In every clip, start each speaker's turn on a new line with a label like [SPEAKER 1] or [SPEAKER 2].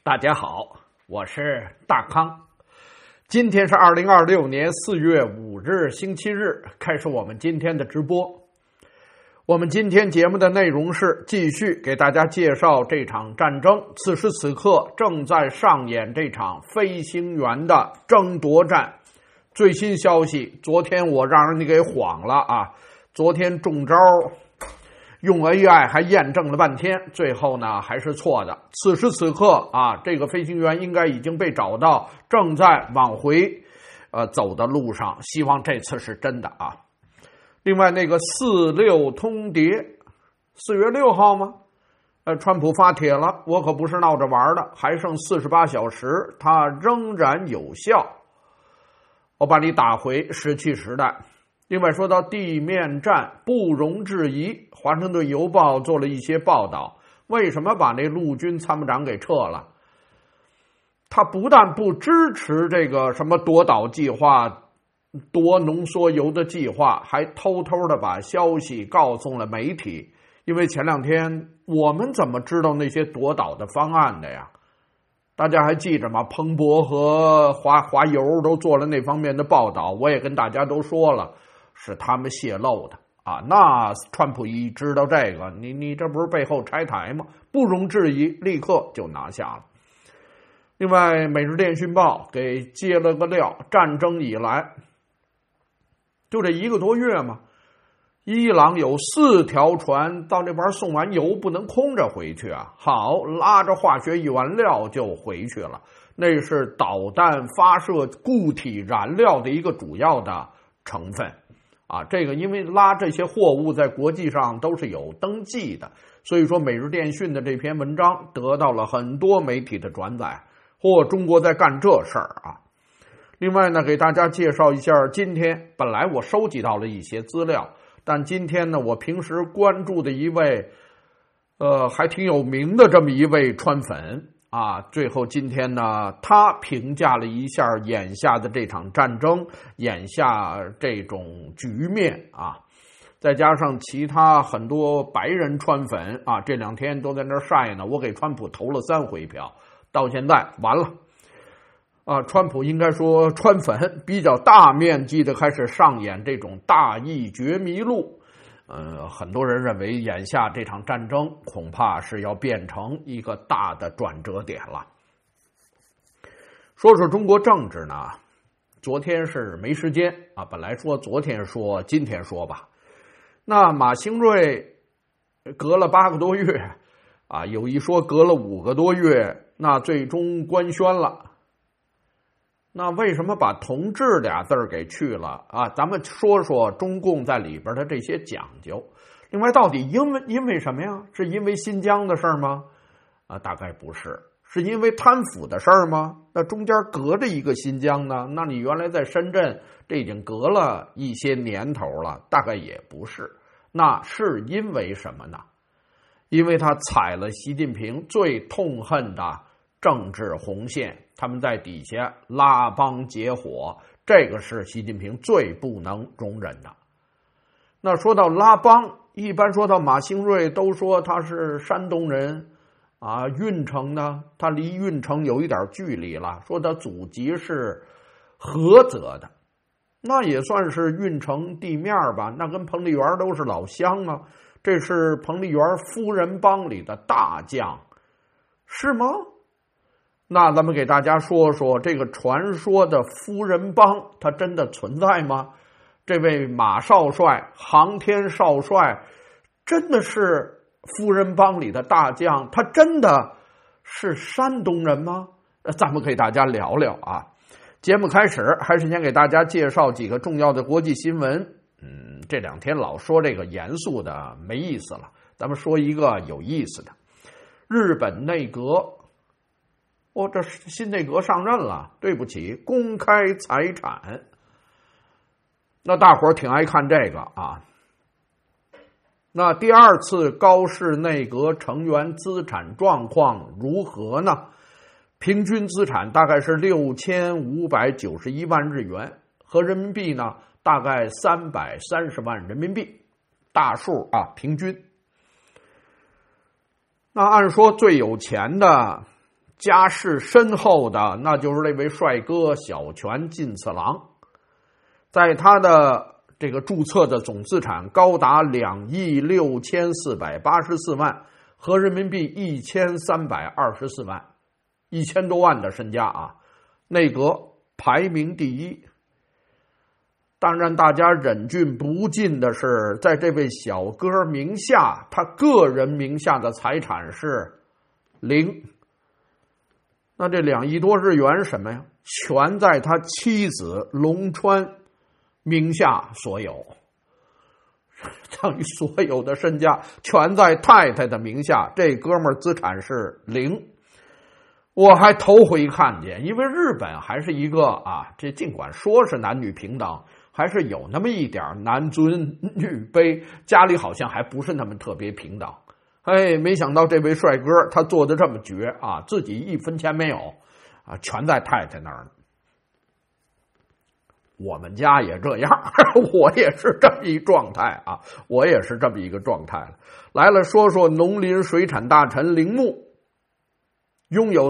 [SPEAKER 1] 大家好，我是大康。今天是2026年4月5日星期日，开始我们今天的直播。我们今天节目的内容是继续给大家介绍这场战争，此时此刻正在上演这场飞行员的争夺战。最新消息，昨天我让人家给晃了啊！昨天中招用 AI 还验证了半天，最后呢还是错的。此时此刻啊，这个飞行员应该已经被找到，正在往回走的路上，希望这次是真的啊。另外那个46通牒，4月6号吗？川普发帖了，我可不是闹着玩的，还剩48小时，它仍然有效。我把你打回石器时代。另外说到地面战不容置疑，华盛顿邮报做了一些报道，为什么把那陆军参谋长给撤了？他不但不支持这个什么夺岛计划、夺浓缩铀的计划，还偷偷的把消息告诉了媒体。因为前两天我们怎么知道那些夺岛的方案的呀？大家还记着吗？彭博和华邮都做了那方面的报道，我也跟大家都说了，是他们泄露的啊！那川普一知道这个，你这不是背后拆台吗？不容置疑，立刻就拿下了。另外，《每日电讯报》给揭了个料，战争以来就这1个多月嘛，伊朗有4条船到那边送完油，不能空着回去啊！好，拉着化学原料就回去了，那是导弹发射固体燃料的一个主要的成分。啊，这个因为拉这些货物在国际上都是有登记的，所以说每日电讯的这篇文章得到了很多媒体的转载，中国在干这事儿啊。另外呢，给大家介绍一下，今天本来我收集到了一些资料，但今天呢，我平时关注的一位还挺有名的这么一位川粉啊，最后今天呢，他评价了一下眼下的这场战争，眼下这种局面啊，再加上其他很多白人川粉啊，这2天都在那晒呢。我给川普投了3回票，到现在完了啊！川普应该说川粉比较大面积的开始上演这种大义绝迷路。很多人认为眼下这场战争恐怕是要变成一个大的转折点了。说说中国政治呢，昨天是没时间啊，本来说昨天说，今天说吧。那马兴瑞隔了8个多月啊，有一说隔了5个多月，那最终官宣了。那为什么把同志俩字儿给去了啊？咱们说说中共在里边的这些讲究。另外，到底因为什么呀？是因为新疆的事儿吗？啊，大概不是。是因为贪腐的事儿吗？那中间隔着一个新疆呢？那你原来在深圳，这已经隔了一些年头了，大概也不是。那是因为什么呢？因为他踩了习近平最痛恨的政治红线，他们在底下拉帮结伙，这个是习近平最不能容忍的。那说到拉帮，一般说到马兴瑞都说他是山东人啊，运城呢，他离运城有一点距离了，说他祖籍是菏泽的，那也算是运城地面吧，那跟彭丽媛都是老乡啊。这是彭丽媛夫人帮里的大将，是吗？那咱们给大家说说这个传说的夫人帮，它真的存在吗？这位马少帅、航天少帅真的是夫人帮里的大将，他真的是山东人吗？咱们给大家聊聊啊。节目开始还是先给大家介绍几个重要的国际新闻。这2天老说这个严肃的没意思了，咱们说一个有意思的。日本内阁这新内阁上任了，对不起，公开财产。那大伙儿挺爱看这个啊。那第2次高市内阁成员资产状况如何呢？平均资产大概是6591万日元，和人民币呢大概330万人民币，大数啊，平均。那按说最有钱的家世深厚的，那就是这位帅哥小泉进次郎，在他的这个注册的总资产高达2.6484万，合人民币1324万，1000多万的身家啊，内阁排名第一。当然，大家忍俊不禁的是，在这位小哥名下，他个人名下的财产是0。那这2亿多日元什么呀？全在他妻子龙川名下所有，等于所有的身家全在太太的名下，这哥们儿资产是0。我还头回看见，因为日本还是一个这尽管说是男女平等，还是有那么一点男尊女卑，家里好像还不是那么特别平等。没想到这位帅哥他做的这么绝啊，自己1分钱没有啊，全在太太那儿呢。我们家也这样，我也是这么一状态啊，我也是这么一个状态了。来了，说说农林水产大臣铃木，拥有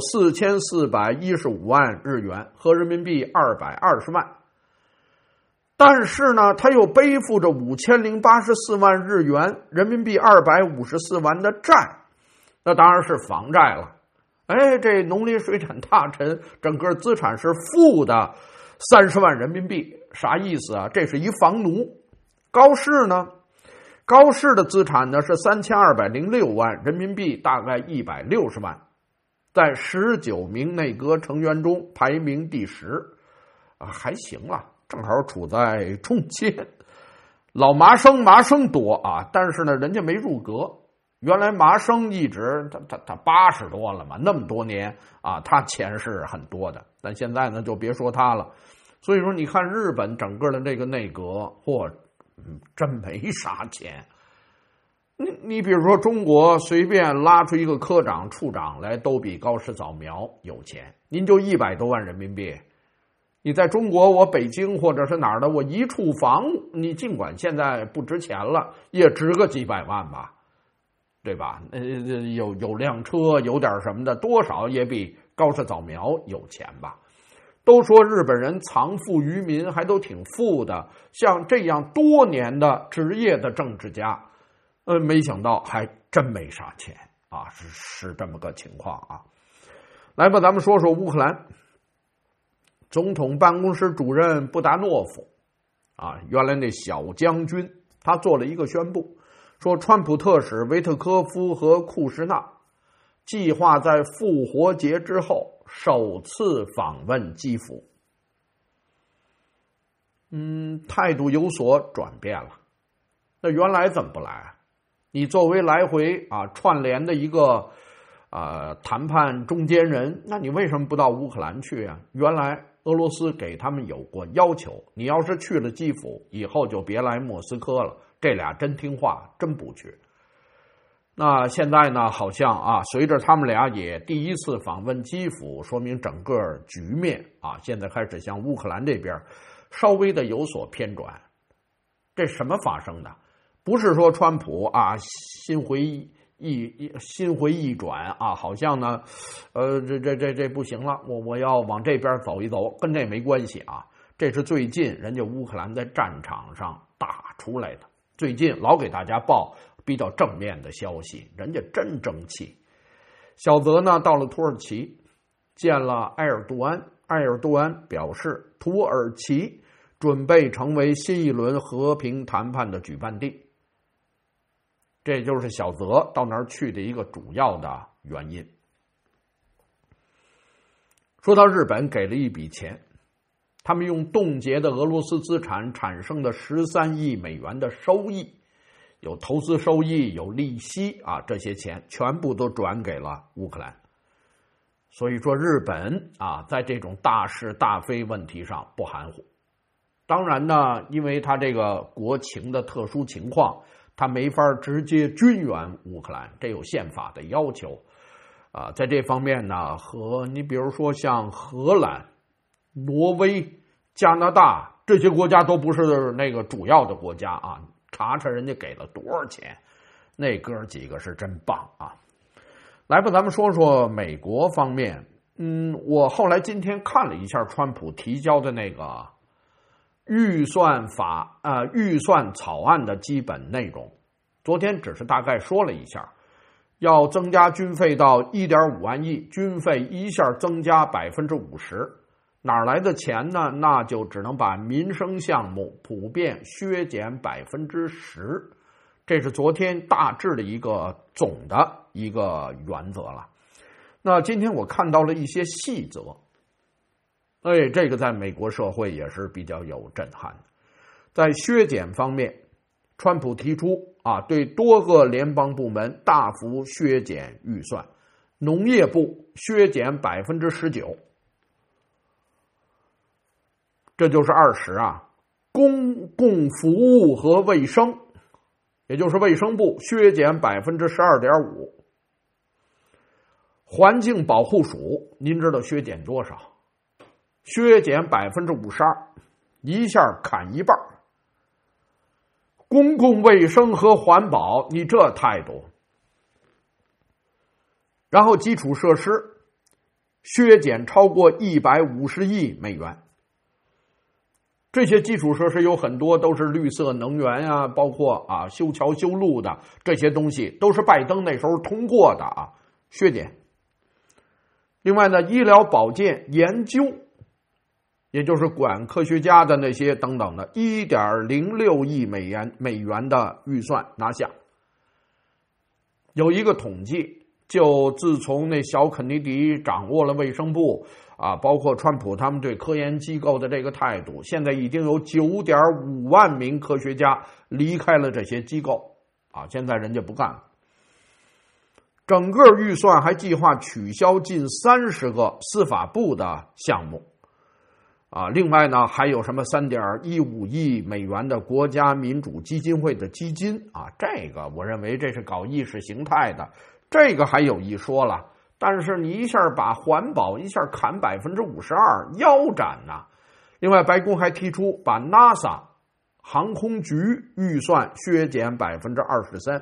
[SPEAKER 1] 4415万日元，合人民币220万。但是呢，他又背负着5084万日元，人民币254万的债，那当然是房债了。这农林水产大臣整个资产是负的30万人民币，啥意思啊？这是一房奴。高市呢？高市的资产呢是3206万人民币，大概160万，在19名内阁成员中排名第10，还行了。正好处在中间。老麻生多啊，但是呢，人家没入阁。原来麻生一直他80多了嘛，那么多年啊，他钱是很多的。但现在呢，就别说他了。所以说，你看日本整个的这个内阁，真没啥钱。你比如说中国随便拉出一个科长、处长来，都比高市早苗有钱。您就100多万人民币。你在中国，我北京或者是哪儿的，我一处房，你尽管现在不值钱了，也值个几百万吧，对吧？有辆车，有点什么的，多少也比高市早苗有钱吧。都说日本人藏富于民，还都挺富的。像这样多年的职业的政治家，没想到还真没啥钱啊，是这么个情况啊。来吧，咱们说说乌克兰。总统办公室主任布达诺夫原来那小将军，他做了一个宣布，说川普特使维特科夫和库什纳计划在复活节之后首次访问基辅。态度有所转变了。那原来怎么不来？你作为来回串联的一个谈判中间人，那你为什么不到乌克兰去啊？原来俄罗斯给他们有过要求，你要是去了基辅，以后就别来莫斯科了。这俩真听话，真不去。那现在呢，好像随着他们俩也第一次访问基辅，说明整个局面现在开始向乌克兰这边稍微的有所偏转。这什么发生的？不是说川普心回意转好像呢，这不行了，我要往这边走一走，跟这没关系这是最近人家乌克兰在战场上打出来的，最近老给大家报比较正面的消息，人家真争气。小泽呢到了土耳其，见了埃尔杜安，埃尔杜安表示土耳其准备成为新一轮和平谈判的举办地。这就是小泽到那儿去的一个主要的原因。说到日本给了一笔钱，他们用冻结的俄罗斯资产产生的13亿美元的收益，有投资收益，有利息这些钱全部都转给了乌克兰。所以说日本在这种大是大非问题上不含糊。当然呢，因为他这个国情的特殊情况，他没法直接军援乌克兰，这有宪法的要求在这方面呢，和你比如说像荷兰、挪威、加拿大这些国家都不是那个主要的国家查查人家给了多少钱，那哥几个是真棒来吧，咱们说说美国方面。我后来今天看了一下川普提交的那个预算草案的基本内容。昨天只是大概说了一下，要增加军费到 1.5 万亿，军费一下增加 50%。哪来的钱呢？那就只能把民生项目普遍削减 10%。这是昨天大致的一个总的一个原则了。那今天我看到了一些细则，这个在美国社会也是比较有震撼的。在削减方面，川普提出对多个联邦部门大幅削减预算，农业部削减 19%， 这就是20%。公共服务和卫生，也就是卫生部削减 12.5%。环境保护署，您知道削减多少？削减 52%， 一下砍一半。公共卫生和环保，你这态度。然后基础设施削减超过150亿美元。这些基础设施有很多都是绿色能源啊，包括修桥修路的这些东西，都是拜登那时候通过的削减。另外呢，医疗保健研究，也就是管科学家的那些等等的 1.06 亿美元的预算拿下。有一个统计，就自从那小肯尼迪掌握了卫生部包括川普他们对科研机构的这个态度，现在已经有 9.5 万名科学家离开了这些机构现在人家不干了。整个预算还计划取消近30个司法部的项目另外呢，还有什么 3.15 亿美元的国家民主基金会的基金这个我认为这是搞意识形态的，这个还有一说了。但是你一下把环保一下砍 52%， 腰斩另外白宫还提出把 NASA 航空局预算削减 23%，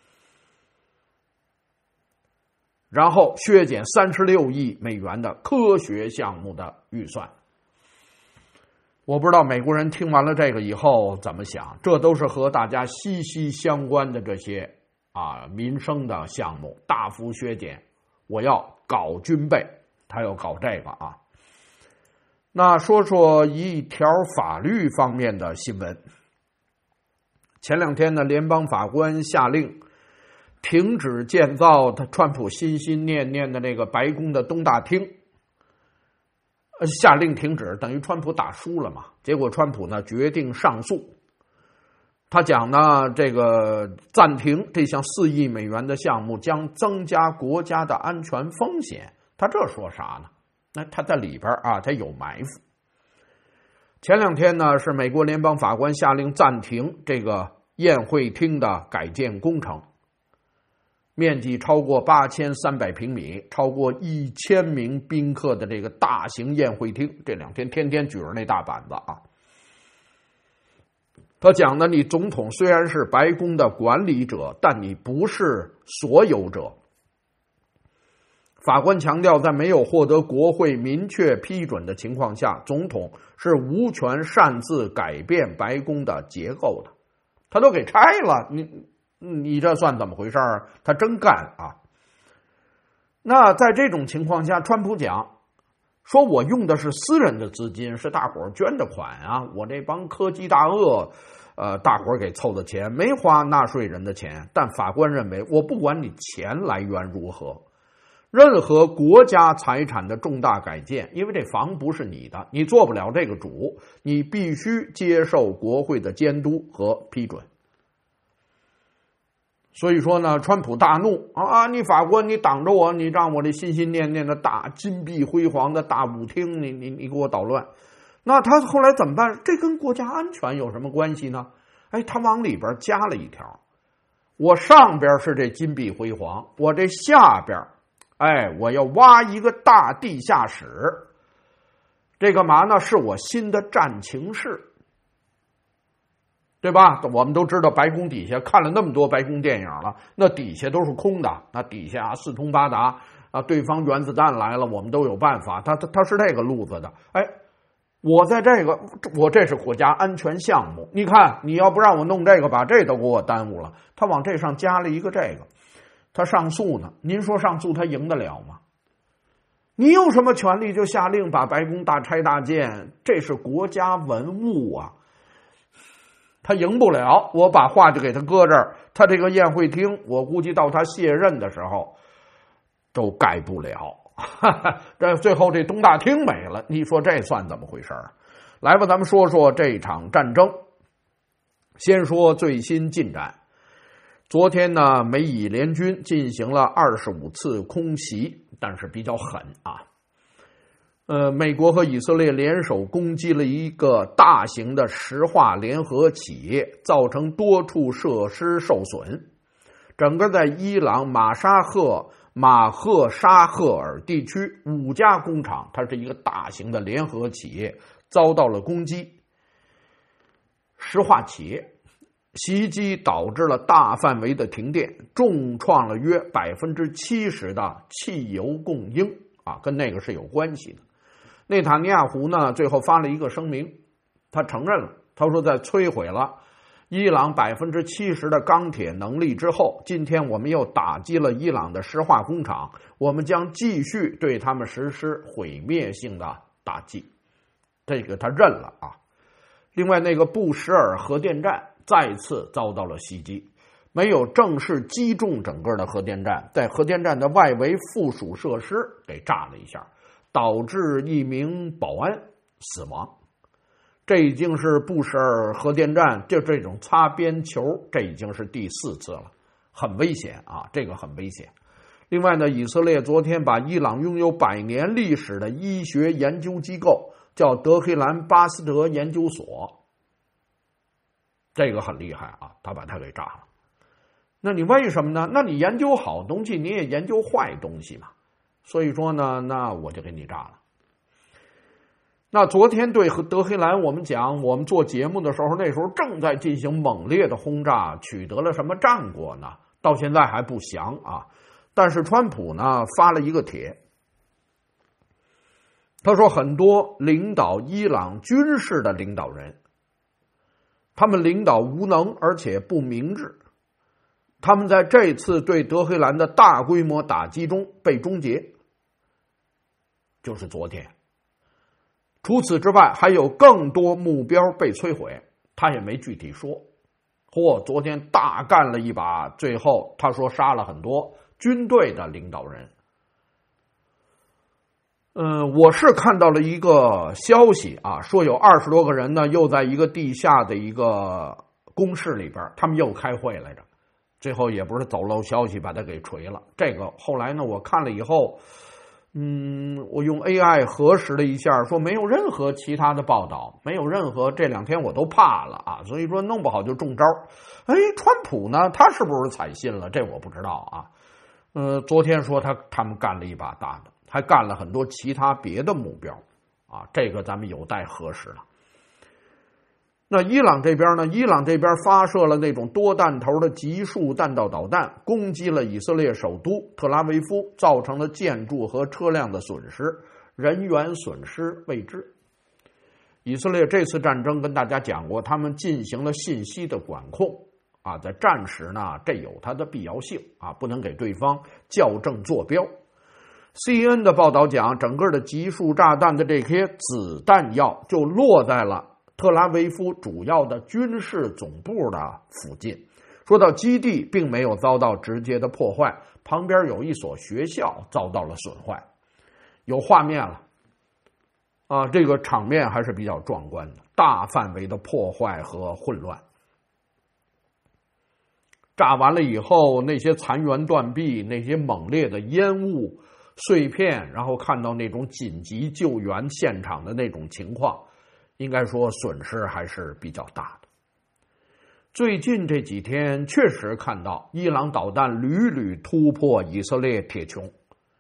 [SPEAKER 1] 然后削减36亿美元的科学项目的预算。我不知道美国人听完了这个以后怎么想，这都是和大家息息相关的这些民生的项目大幅削减。我要搞军备，他要搞这个那说说一条法律方面的新闻。前2天呢，联邦法官下令停止建造川普心心念念的那个白宫的东大厅。下令停止等于川普打输了嘛，结果川普呢决定上诉。他讲呢，这个暂停这项4亿美元的项目将增加国家的安全风险。他这说啥呢？那他在里边他有埋伏。前2天呢，是美国联邦法官下令暂停这个宴会厅的改建工程，面积超过8300平米，超过1000名宾客的这个大型宴会厅，这2天天天举着那大板子他讲呢，你总统虽然是白宫的管理者，但你不是所有者。法官强调，在没有获得国会明确批准的情况下，总统是无权擅自改变白宫的结构的。他都给拆了，你这算怎么回事他真干那在这种情况下，川普讲说，我用的是私人的资金，是大伙儿捐的款我这帮科技大鳄大伙儿给凑的钱，没花纳税人的钱。但法官认为，我不管你钱来源如何，任何国家财产的重大改建，因为这房不是你的，你做不了这个主，你必须接受国会的监督和批准。所以说呢，川普大怒你法官你挡着我，你让我这心心念念的大金碧辉煌的大舞厅你给我捣乱。那他后来怎么办？这跟国家安全有什么关系呢？他往里边加了一条，我上边是这金碧辉煌，我这下边我要挖一个大地下室，这干嘛呢？是我新的战情室。 对吧？我们都知道白宫底下看了那么多白宫电影了，那底下都是空的，那底下四通八达啊，对方原子弹来了，我们都有办法。他是这个路子的。哎，我这是国家安全项目，你看你要不让我弄这个，把这都给我耽误了。他往这上加了一个这个，他上诉呢。您说上诉他赢得了吗？你有什么权利就下令把白宫大拆大建？这是国家文物啊。他赢不了，我把话就给他搁这儿。他这个宴会厅，我估计到他卸任的时候都盖不了。这最后这东大厅没了，你说这算怎么回事？来吧，咱们说说这场战争。先说最新进展。昨天呢，美以联军进行了25次空袭，但是比较狠啊。美国和以色列联手攻击了一个大型的石化联合企业，造成多处设施受损。整个在伊朗马赫沙赫尔地区5家工厂，它是一个大型的联合企业，遭到了攻击。石化企业袭击导致了大范围的停电，重创了约70%的汽油供应啊，跟那个是有关系的。内塔尼亚胡呢，最后发了一个声明，他承认了，他说在摧毁了伊朗70%的钢铁能力之后，今天我们又打击了伊朗的石化工厂，我们将继续对他们实施毁灭性的打击。这个他认了啊。另外，那个布什尔核电站再次遭到了袭击，没有正式击中整个的核电站，在核电站的外围附属设施给炸了一下，导致1名保安死亡。这已经是布什尔核电站就这种擦边球，这已经是第4次了，很危险啊，这个很危险。另外呢，以色列昨天把伊朗拥有100年历史的医学研究机构叫德黑兰巴斯德研究所，这个很厉害啊，他把它给炸了。那你为什么呢？那你研究好东西，你也研究坏东西嘛。所以说呢，那我就给你炸了。那昨天对德黑兰，我们讲，我们做节目的时候，那时候正在进行猛烈的轰炸，取得了什么战果呢？到现在还不详啊。但是川普呢发了一个帖，他说很多领导伊朗军事的领导人，他们领导无能而且不明智，他们在这次对德黑兰的大规模打击中被终结，就是昨天。除此之外，还有更多目标被摧毁，他也没具体说。昨天大干了一把，最后他说杀了很多军队的领导人。我是看到了一个消息啊，说有20多个人呢，又在一个地下的一个工室里边，他们又开会来着。最后也不是走漏消息把它给锤了。这个后来呢，我看了以后，我用 AI 核实了一下，说没有任何其他的报道，没有任何，这2天我都怕了啊，所以说弄不好就中招。川普呢，他是不是采信了？这我不知道啊。昨天说他们干了一把大的，还干了很多其他别的目标啊，这个咱们有待核实了。那伊朗这边呢？伊朗这边发射了那种多弹头的集束弹道导弹，攻击了以色列首都特拉维夫，造成了建筑和车辆的损失，人员损失未知。以色列这次战争跟大家讲过，他们进行了信息的管控啊，在战时呢，这有它的必要性啊，不能给对方校正坐标。CNN 的报道讲，整个的集束炸弹的这些子弹药就落在了特拉维夫主要的军事总部的附近，说到基地并没有遭到直接的破坏，旁边有一所学校遭到了损坏，有画面了啊，这个场面还是比较壮观的，大范围的破坏和混乱。炸完了以后，那些残垣断壁，那些猛烈的烟雾碎片，然后看到那种紧急救援现场的那种情况，应该说损失还是比较大的。最近这几天确实看到伊朗导弹屡屡突破以色列铁穹，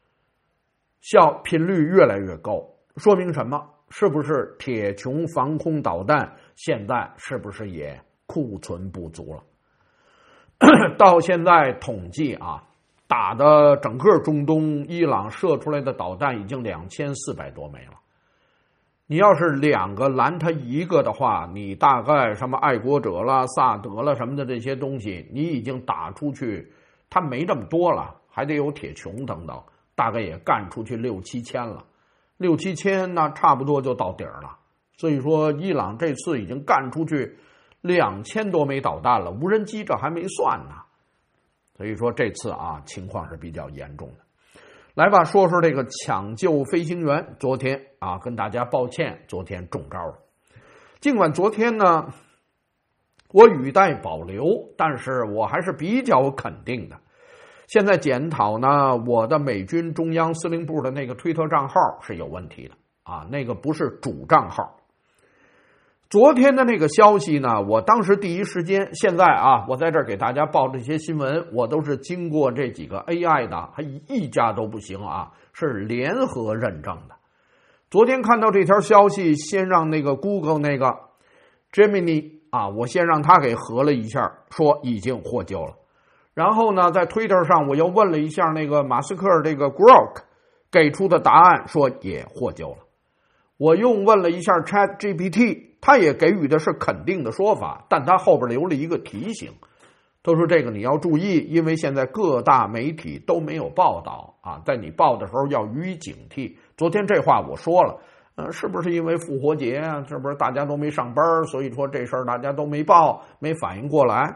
[SPEAKER 1] 频率越来越高，说明什么？是不是铁穹防空导弹现在是不是也库存不足了。到现在统计啊，打的整个中东，伊朗射出来的导弹已经2400多枚了。你要是2个拦他1个的话，你大概什么爱国者啦、萨德啦什么的这些东西，你已经打出去，他没这么多了，还得有铁穹等等，大概也干出去6、7千了。6、7千那差不多就到底儿了。所以说，伊朗这次已经干出去2000多枚导弹了，无人机这还没算呢。所以说这次啊，情况是比较严重的。来吧，说说这个抢救飞行员。昨天啊，跟大家抱歉，昨天中招了。尽管昨天呢，我语带保留，但是我还是比较肯定的。现在检讨呢，我的美军中央司令部的那个推特账号是有问题的啊，那个不是主账号。昨天的那个消息呢，我当时第一时间，现在啊，我在这儿给大家报这些新闻，我都是经过这几个 AI 的，还一家都不行啊，是联合认证的。昨天看到这条消息，先让那个 Google 那个 Gemini 啊，我先让他给核了一下，说已经获救了。然后呢，在 Twitter 上我又问了一下那个马斯克这个 Grok 给出的答案，说也获救了。我又问了一下 ChatGPT， 他也给予的是肯定的说法，但他后边留了一个提醒，他说这个你要注意，因为现在各大媒体都没有报道啊，在你报的时候要予以警惕。昨天这话我说了，是不是因为复活节啊？是不是大家都没上班，所以说这事儿大家都没报，没反应过来？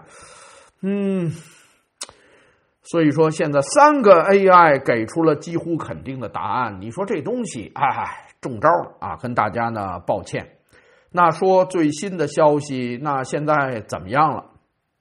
[SPEAKER 1] 所以说现在3个 AI 给出了几乎肯定的答案，你说这东西中招了啊，跟大家呢抱歉。那说最新的消息，那现在怎么样了？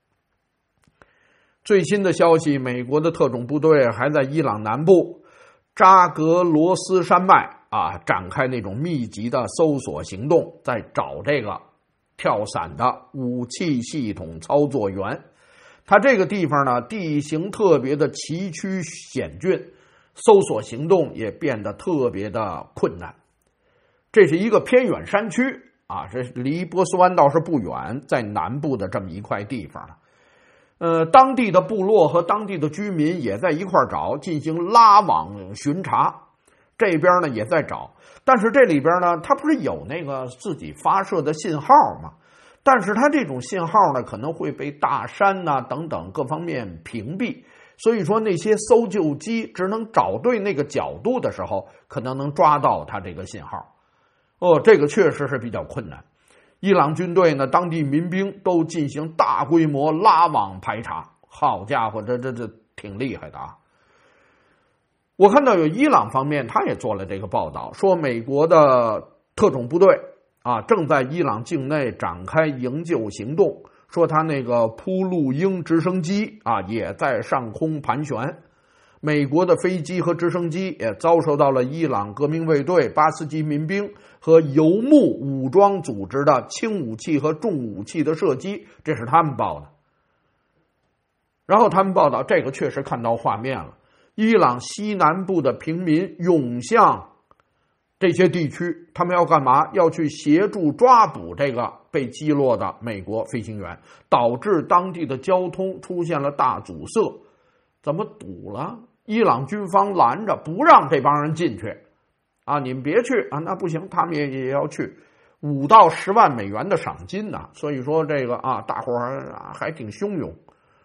[SPEAKER 1] 最新的消息，美国的特种部队还在伊朗南部扎格罗斯山脉啊展开那种密集的搜索行动，在找这个跳伞的武器系统操作员。它这个地方呢，地形特别的崎岖险峻，搜索行动也变得特别的困难。这是一个偏远山区啊，这离波斯湾倒是不远，在南部的这么一块地方了。当地的部落和当地的居民也在一块找，进行拉网巡查。这边呢也在找，但是这里边呢，它不是有那个自己发射的信号吗？但是它这种信号呢，可能会被大山呐等等各方面屏蔽，所以说那些搜救机只能找对那个角度的时候，可能能抓到它这个信号。这个确实是比较困难。伊朗军队呢，当地民兵都进行大规模拉网排查，好家伙，这挺厉害的啊！我看到有伊朗方面他也做了这个报道，说美国的特种部队啊正在伊朗境内展开营救行动，说他那个扑陆鹰直升机啊也在上空盘旋。美国的飞机和直升机也遭受到了伊朗革命卫队、巴斯基民兵和游牧武装组织的轻武器和重武器的射击，这是他们报的。然后他们报道，这个确实看到画面了，伊朗西南部的平民涌向这些地区，他们要干嘛？要去协助抓捕这个被击落的美国飞行员，导致当地的交通出现了大阻塞。怎么堵了？伊朗军方拦着，不让这帮人进去啊！你们别去啊！那不行，他们也要去，5到10万美元的赏金呢。所以说这个啊，大伙儿还挺汹涌。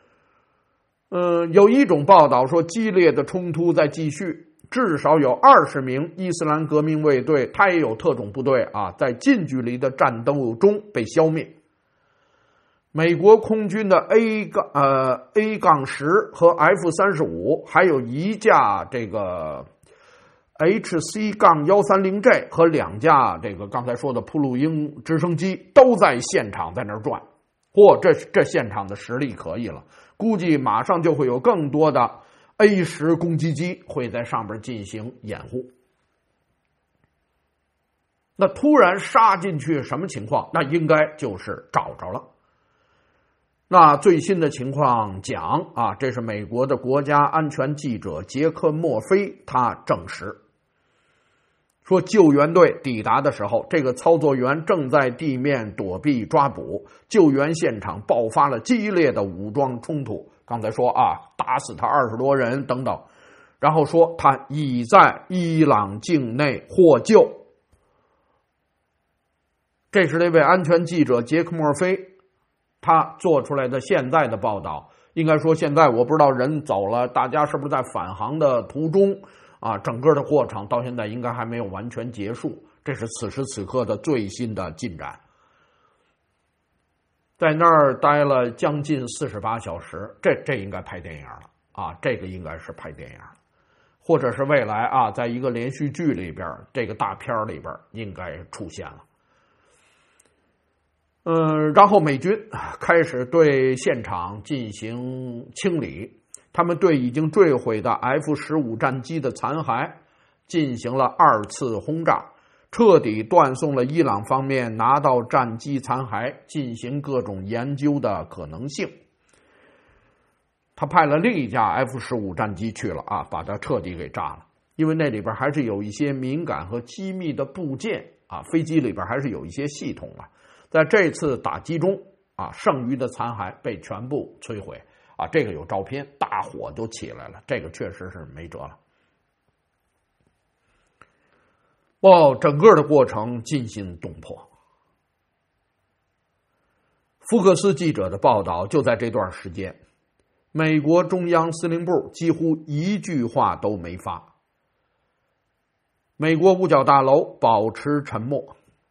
[SPEAKER 1] 有一种报道说，激烈的冲突在继续，至少有20名伊斯兰革命卫队，他也有特种部队啊，在近距离的战斗中被消灭。美国空军的 A-10 和 F-35，还有一架这个 HC-130J 和2架这个刚才说的扑陆鹰直升机都在现场在那儿转。这现场的实力可以了，估计马上就会有更多的 A-10 攻击机会在上边进行掩护。那突然杀进去什么情况？那应该就是找着了。那最新的情况讲啊，这是美国的国家安全记者杰克·墨菲他证实， 说救援队抵达的时候，这个操作员正在地面躲避抓捕，救援现场爆发了激烈的武装冲突。刚才说啊，打死他20多人等等，然后说他已在伊朗境内获救。这是那位安全记者杰克·墨菲他做出来的现在的报道。应该说现在我不知道人走了，大家是不是在返航的途中啊？整个的过程到现在应该还没有完全结束，这是此时此刻的最新的进展。在那儿待了将近48小时，这应该拍电影了啊！这个应该是拍电影，或者是未来啊，在一个连续剧里边，这个大片里边应该出现了。然后美军开始对现场进行清理，他们对已经坠毁的 F-15 战机的残骸进行了2次轰炸，彻底断送了伊朗方面拿到战机残骸进行各种研究的可能性。他派了另一架 F-15 战机去了啊，把它彻底给炸了，因为那里边还是有一些敏感和机密的部件啊，飞机里边还是有一些系统啊。在这次打击中啊，剩余的残骸被全部摧毁啊，这个有照片，大火就起来了，这个确实是没辙了。整个的过程惊心动魄。福克斯记者的报道就在这段时间，美国中央司令部几乎一句话都没发，美国五角大楼保持沉默。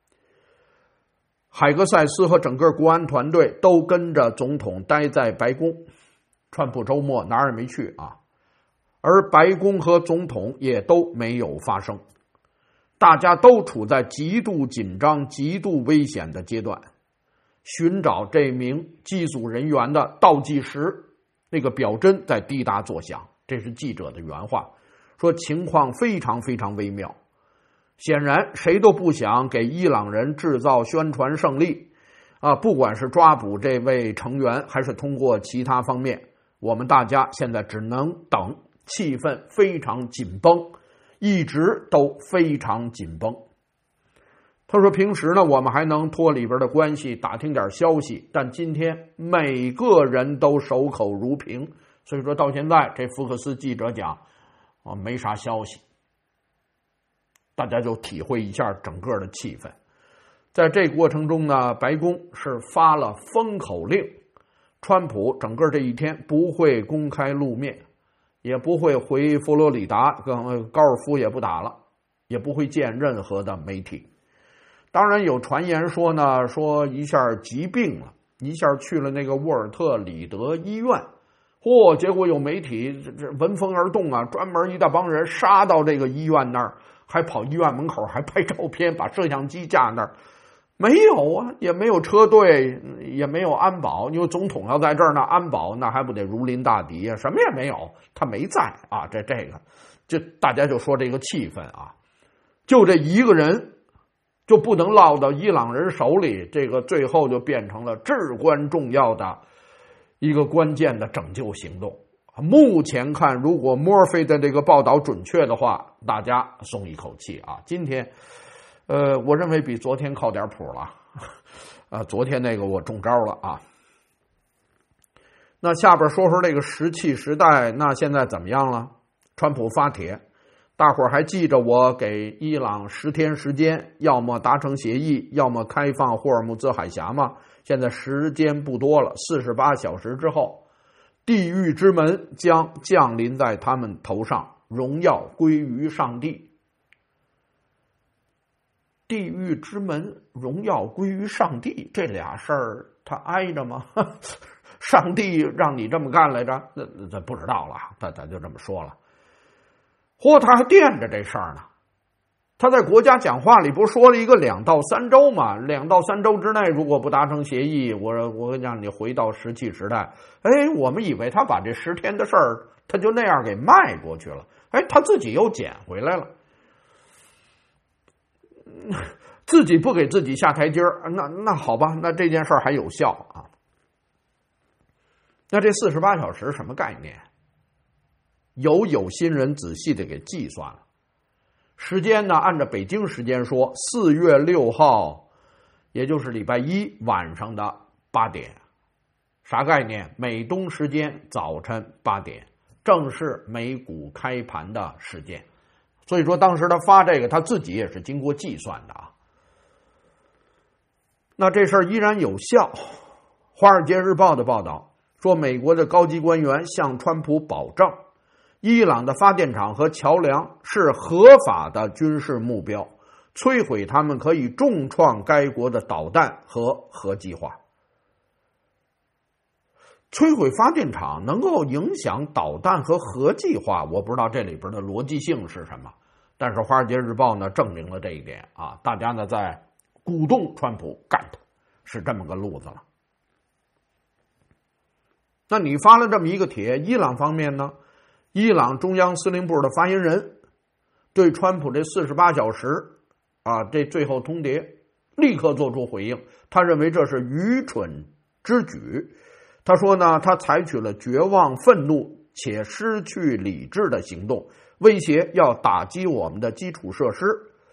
[SPEAKER 1] 海格塞斯和整个国安团队都跟着总统待在白宫，川普周末哪儿也没去啊，而白宫和总统也都没有发声，大家都处在极度紧张、极度危险的阶段，寻找这名机组人员的倒计时，那个表针在滴答作响，这是记者的原话，说情况非常非常微妙。显然谁都不想给伊朗人制造宣传胜利啊！不管是抓捕这位成员，还是通过其他方面，我们大家现在只能等，气氛非常紧绷，一直都非常紧绷。他说平时呢，我们还能托里边的关系打听点消息，但今天每个人都守口如瓶，所以说到现在这福克斯记者讲没啥消息。大家就体会一下整个的气氛。在这过程中呢，白宫是发了封口令，川普整个这一天不会公开露面，也不会回佛罗里达，高尔夫也不打了，也不会见任何的媒体。当然有传言说呢，说一下疾病了，一下去了那个沃尔特里德医院，结果有媒体这闻风而动啊，专门一大帮人杀到这个医院那儿，还跑医院门口还拍照片，把摄像机架那儿。没有啊，也没有车队，也没有安保。因为总统要在这儿呢，安保那还不得如临大敌啊？什么也没有，他没在啊。这个，就大家就说这个气氛啊，就这一个人就不能落到伊朗人手里，这个最后就变成了至关重要的一个关键的拯救行动。目前看，如果墨菲的这个报道准确的话，大家松一口气啊。今天我认为比昨天靠点谱了昨天那个我中招了啊。那下边说说这个石器时代，那现在怎么样了？川普发帖，大伙儿还记着我给伊朗10天时间，要么达成协议，要么开放霍尔木兹海峡吗？现在时间不多了，48小时之后，地狱之门将降临在他们头上，荣耀归于上帝。地狱之门，荣耀归于上帝，这俩事儿它挨着吗？上帝让你这么干来着？那不知道了，他就这么说了。他还惦着这事儿呢。他在国家讲话里不是说了一个2到3周吗？2到3周之内如果不达成协议，我让你回到石器时代。我们以为他把这10天的事儿他就那样给迈过去了，他自己又捡回来了。自己不给自己下台阶儿，那好吧，那这件事儿还有效啊。那这48小时什么概念？有心人仔细的给计算了， 时间呢，按照北京时间说，4月6号，也就是礼拜一晚上的8点，啥概念？美东时间早晨8点，正是美股开盘的时间。所以说，当时他发这个，他自己也是经过计算的啊。那这事儿依然有效。《华尔街日报》的报道说，美国的高级官员向川普保证，伊朗的发电厂和桥梁是合法的军事目标，摧毁他们可以重创该国的导弹和核计划。摧毁发电厂能够影响导弹和核计划，我不知道这里边的逻辑性是什么，但是《华尔街日报》呢证明了这一点啊，大家呢在鼓动川普干他，是这么个路子了。那你发了这么一个帖，伊朗方面呢？伊朗中央司令部的发言人对川普这48小时啊这最后通牒立刻做出回应，他认为这是愚蠢之举。他说呢，他采取了绝望、愤怒且失去理智的行动，威胁要打击我们的基础设施。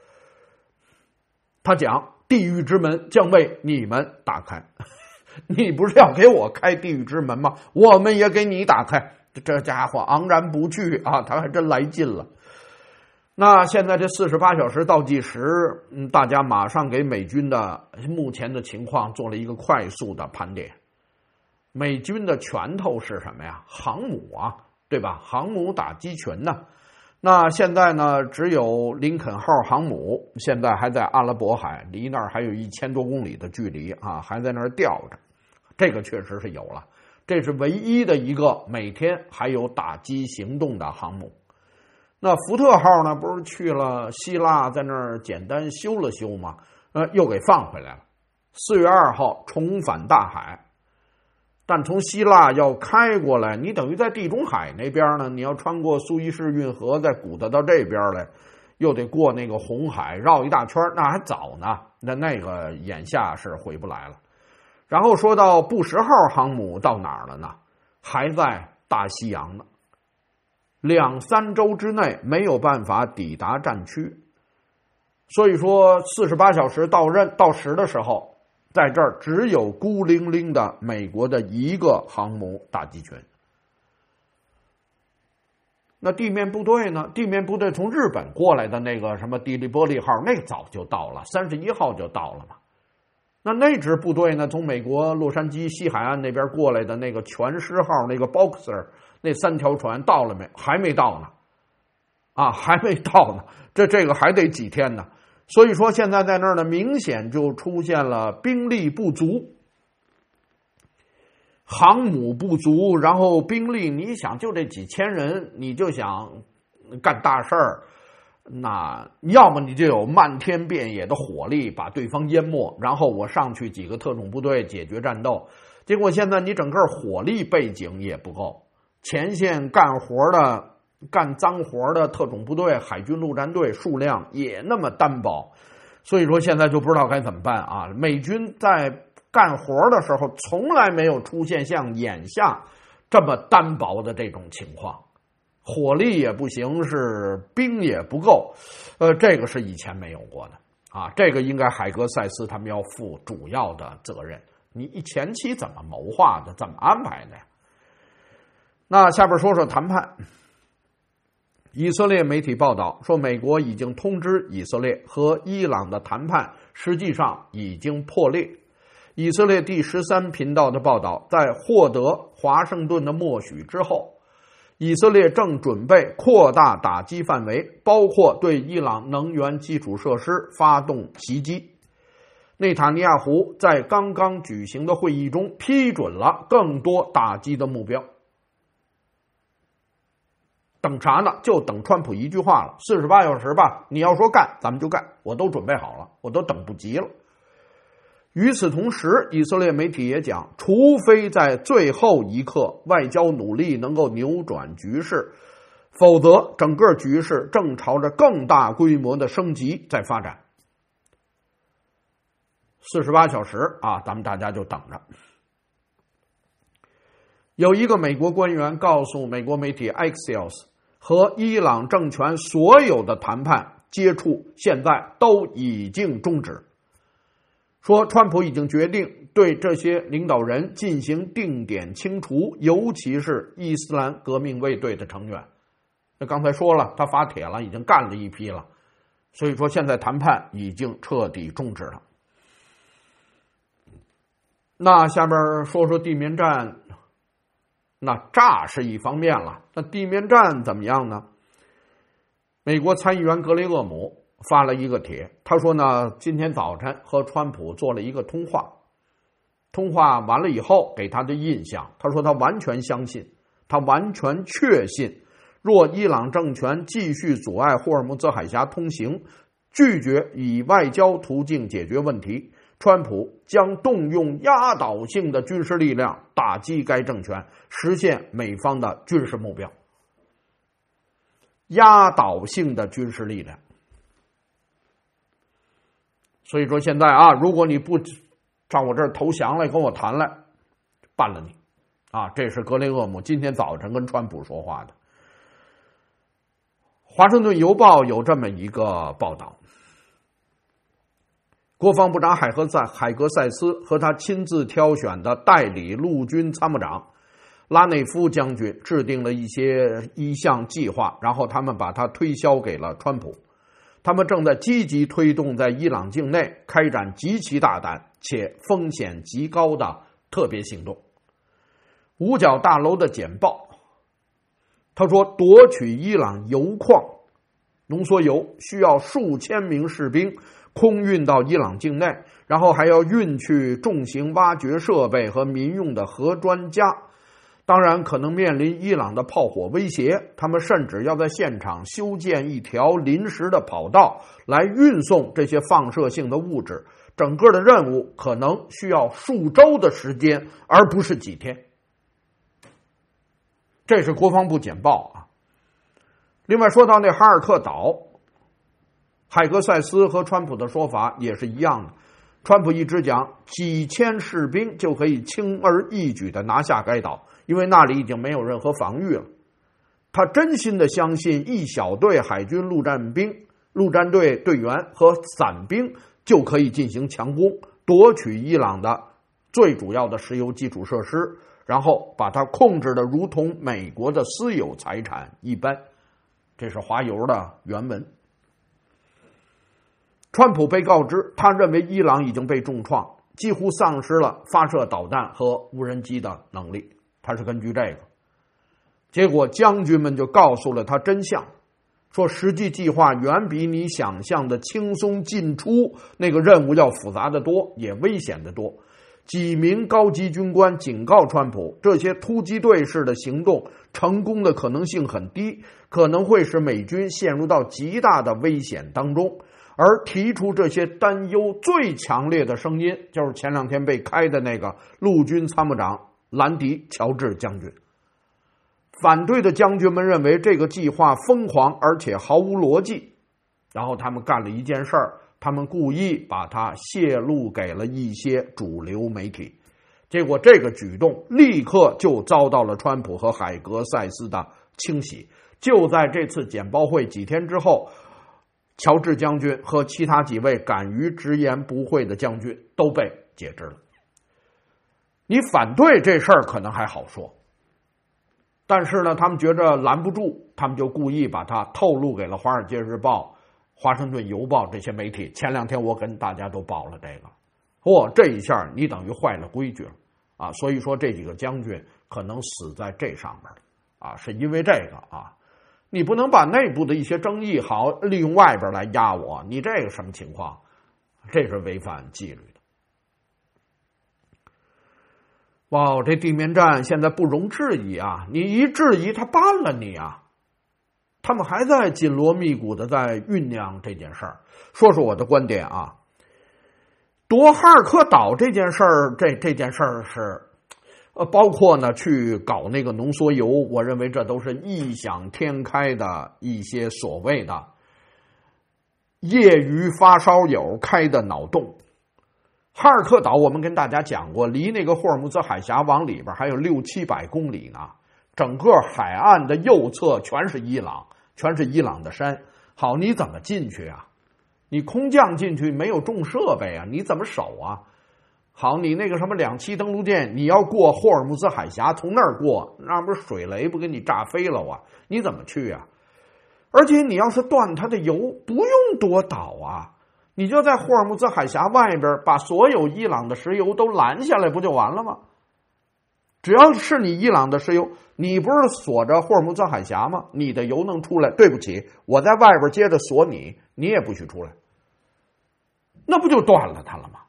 [SPEAKER 1] 他讲，地狱之门将为你们打开。你不是要给我开地狱之门吗？我们也给你打开。这家伙昂然不惧啊，他还真来劲了。那现在这48小时倒计时，大家马上给美军的目前的情况做了一个快速的盘点。美军的拳头是什么呀？航母啊，对吧？航母打击群呢。那现在呢，只有林肯号航母现在还在阿拉伯海，离那儿还有1000多公里的距离啊，还在那儿吊着。这个确实是有了，这是唯一的一个每天还有打击行动的航母。那福特号呢，不是去了希腊，在那儿简单修了修吗？又给放回来了。4月2号重返大海。但从希腊要开过来，你等于在地中海那边呢，你要穿过苏伊士运河，再鼓捣到这边来，又得过那个红海，绕一大圈，那还早呢。那个眼下是回不来了。然后说到布什号航母到哪儿了呢？还在大西洋呢，2-3周之内没有办法抵达战区。所以说48小时到时的时候，在这儿只有孤零零的美国的一个航母打击群。那地面部队呢？地面部队从日本过来的那个什么迪利波利号，那个早就到了，31号就到了嘛。那支部队呢？从美国洛杉矶西海岸那边过来的那个全师号，那个 Boxer 那3条船到了没？还没到呢，啊，还没到呢。这个还得几天呢。所以说现在在那儿呢，明显就出现了兵力不足，航母不足，然后兵力，你想就这几千人，你就想干大事儿，那要么你就有漫天遍野的火力把对方淹没，然后我上去几个特种部队解决战斗。结果现在你整个火力背景也不够，前线干活的干脏活的特种部队、海军陆战队数量也那么单薄，所以说现在就不知道该怎么办啊！美军在干活的时候从来没有出现像眼下这么单薄的这种情况，火力也不行，是兵也不够，这个是以前没有过的啊！这个应该海格塞斯他们要负主要的责任。你前期怎么谋划的，怎么安排的呀？那下边说说谈判。以色列媒体报道说，美国已经通知以色列和伊朗的谈判实际上已经破裂。以色列第13频道的报道，在获得华盛顿的默许之后，以色列正准备扩大打击范围，包括对伊朗能源基础设施发动袭击。内塔尼亚胡在刚刚举行的会议中批准了更多打击的目标。等啥呢？就等川普一句话了，48小时吧，你要说干咱们就干，我都准备好了，我都等不及了。与此同时，以色列媒体也讲，除非在最后一刻外交努力能够扭转局势，否则整个局势正朝着更大规模的升级在发展。48小时啊，咱们大家就等着。有一个美国官员告诉美国媒体 Axios，和伊朗政权所有的谈判接触现在都已经终止。说川普已经决定对这些领导人进行定点清除，尤其是伊斯兰革命卫队的成员。那刚才说了，他发帖了，已经干了一批了，所以说现在谈判已经彻底终止了。那下边说说地面战，那炸是一方面了，那地面战怎么样呢？美国参议员格雷厄姆发了一个帖，他说呢，今天早晨和川普做了一个通话，通话完了以后给他的印象，他说他完全相信，他完全确信，若伊朗政权继续阻碍霍尔木兹海峡通行，拒绝以外交途径解决问题，川普将动用压倒性的军事力量打击该政权，实现美方的军事目标。压倒性的军事力量。所以说现在啊，如果你不上我这儿投降来跟我谈来，办了你啊！这是格雷厄姆今天早晨跟川普说话的。华盛顿邮报有这么一个报道，国防部长海格塞斯和他亲自挑选的代理陆军参谋长拉内夫将军制定了一项计划，然后他们把它推销给了川普。他们正在积极推动在伊朗境内开展极其大胆且风险极高的特别行动。五角大楼的简报，他说夺取伊朗油矿浓缩铀需要数千名士兵空运到伊朗境内，然后还要运去重型挖掘设备和民用的核专家，当然可能面临伊朗的炮火威胁，他们甚至要在现场修建一条临时的跑道来运送这些放射性的物质，整个的任务可能需要数周的时间，而不是几天。这是国防部简报啊。另外说到那哈尔克岛，海格塞斯和川普的说法也是一样的，川普一直讲几千士兵就可以轻而易举地拿下该岛，因为那里已经没有任何防御了。他真心的相信一小队海军陆战队队员和伞兵就可以进行强攻，夺取伊朗的最主要的石油基础设施，然后把它控制的如同美国的私有财产一般。这是华油的原文。川普被告知，他认为伊朗已经被重创，几乎丧失了发射导弹和无人机的能力，他是根据这个。结果将军们就告诉了他真相，说实际计划远比你想象的轻松进出那个任务要复杂得多，也危险得多。几名高级军官警告川普，这些突击队式的行动成功的可能性很低，可能会使美军陷入到极大的危险当中。而提出这些担忧最强烈的声音，就是前两天被开的那个陆军参谋长兰迪·乔治将军。反对的将军们认为这个计划疯狂而且毫无逻辑，然后他们干了一件事儿，他们故意把它泄露给了一些主流媒体，结果这个举动立刻就遭到了川普和海格塞斯的清洗。就在这次简报会几天之后，乔治将军和其他几位敢于直言不讳的将军都被解职了。你反对这事儿可能还好说，但是呢，他们觉着拦不住，他们就故意把它透露给了《华尔街日报》、《华盛顿邮报》这些媒体。前两天我跟大家都报了这个，这一下你等于坏了规矩了啊！所以说这几个将军可能死在这上面了啊，是因为这个啊。你不能把内部的一些争议好利用外边来压我，你这个什么情况？这是违反纪律的。哇，这地面战现在不容置疑啊！你一质疑，他办了你啊！他们还在紧锣密鼓的在酝酿这件事儿。说说我的观点啊，夺哈尔科岛这件事儿，这件事儿是。包括呢去搞那个浓缩铀，我认为这都是异想天开的一些所谓的业余发烧友开的脑洞。哈尔科岛我们跟大家讲过，离那个霍尔木兹海峡往里边还有600-700公里呢，整个海岸的右侧全是伊朗的山好，你怎么进去啊？你空降进去没有重设备啊，你怎么守啊？好，你那个什么2栖登陆舰，你要过霍尔木兹海峡，从那儿过，那不是水雷不给你炸飞了啊？你怎么去啊？而且你要是断它的油，不用多倒啊，你就在霍尔木兹海峡外边把所有伊朗的石油都拦下来，不就完了吗？只要是你伊朗的石油，你不是锁着霍尔木兹海峡吗？你的油能出来，对不起，我在外边接着锁你，你也不许出来，那不就断了它了吗？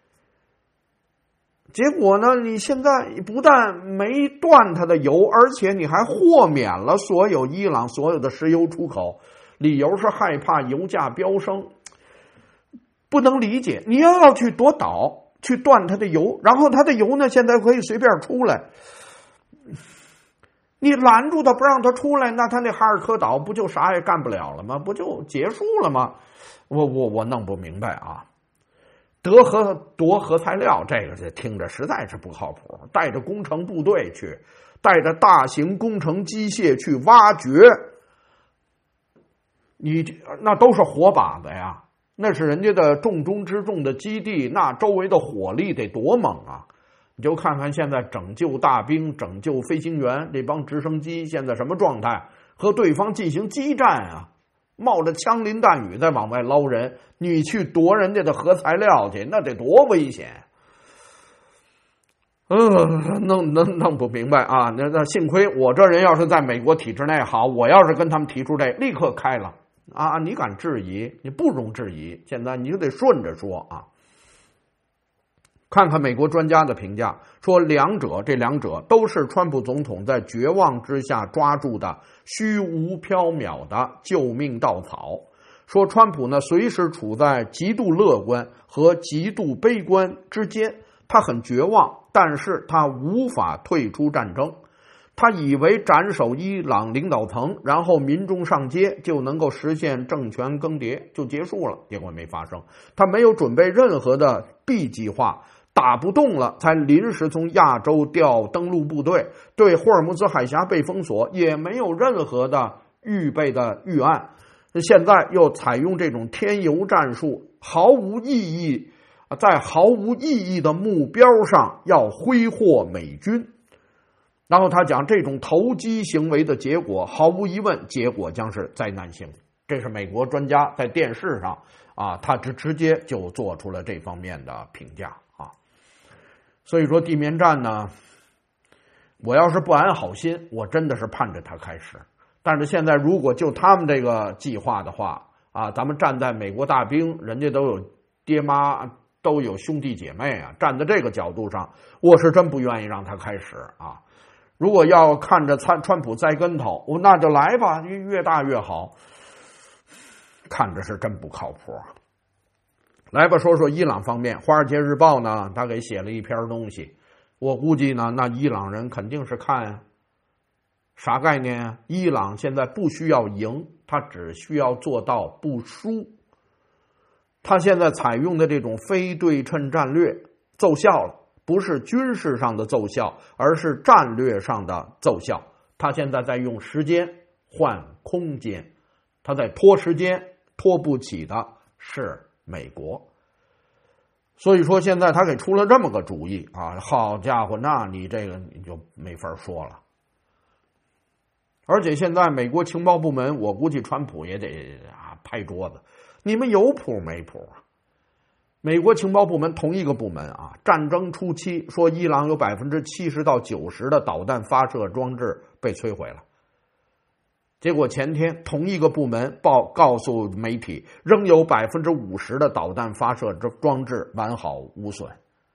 [SPEAKER 1] 结果呢，你现在不但没断它的油，而且你还豁免了所有伊朗所有的石油出口，理由是害怕油价飙升。不能理解，你要去夺岛，去断它的油，然后它的油呢现在可以随便出来，你拦住它不让它出来，那它那哈尔科岛不就啥也干不了了吗？不就结束了吗？我弄不明白啊。夺核材料，这个听着实在是不靠谱。带着工程部队去，带着大型工程机械去挖掘，你那都是活靶子呀，那是人家的重中之重的基地，那周围的火力得多猛啊！你就看看现在拯救大兵、拯救飞行员这帮直升机现在什么状态，和对方进行激战啊！冒着枪林弹雨在往外捞人，你去夺人家的核材料去，那得多危险！弄不明白啊！那幸亏我这人要是在美国体制内好，我要是跟他们提出这，立刻开了啊！你敢质疑？你不容置疑，现在你就得顺着说啊！看看美国专家的评价，说这两者都是川普总统在绝望之下抓住的虚无缥缈的救命稻草。说川普呢，随时处在极度乐观和极度悲观之间，他很绝望，但是他无法退出战争。他以为斩首伊朗领导层，然后民众上街就能够实现政权更迭，就结束了，结果没发生。他没有准备任何的 B 计划，打不动了才临时从亚洲调登陆部队，对霍尔木兹海峡被封锁，也没有任何的预备的预案。现在又采用这种添油战术，毫无意义，在毫无意义的目标上要挥霍美军。然后他讲，这种投机行为的结果，毫无疑问，结果将是灾难性。这是美国专家在电视上啊，他直接就做出了这方面的评价啊。所以说地面战呢，我要是不安好心，我真的是盼着他开始。但是现在如果就他们这个计划的话啊，咱们站在美国大兵，人家都有爹妈，都有兄弟姐妹啊，站在这个角度上，我是真不愿意让他开始啊。如果要看着川普栽跟头，那就来吧，越大越好。看着是真不靠谱。来吧，说说伊朗方面，《华尔街日报》呢，他给写了一篇东西。我估计呢，那伊朗人肯定是看啥概念啊？伊朗现在不需要赢，他只需要做到不输。他现在采用的这种非对称战略奏效了。不是军事上的奏效，而是战略上的奏效。他现在在用时间换空间，他在拖时间，拖不起的是美国。所以说现在他给出了这么个主意啊，好家伙，那你这个你就没法说了。而且现在美国情报部门，我估计川普也得拍桌子，你们有谱没谱啊？美国情报部门同一个部门啊，战争初期说伊朗有70%到90%的导弹发射装置被摧毁了，结果前天同一个部门告诉媒体，仍有50%的导弹发射装置完好无损。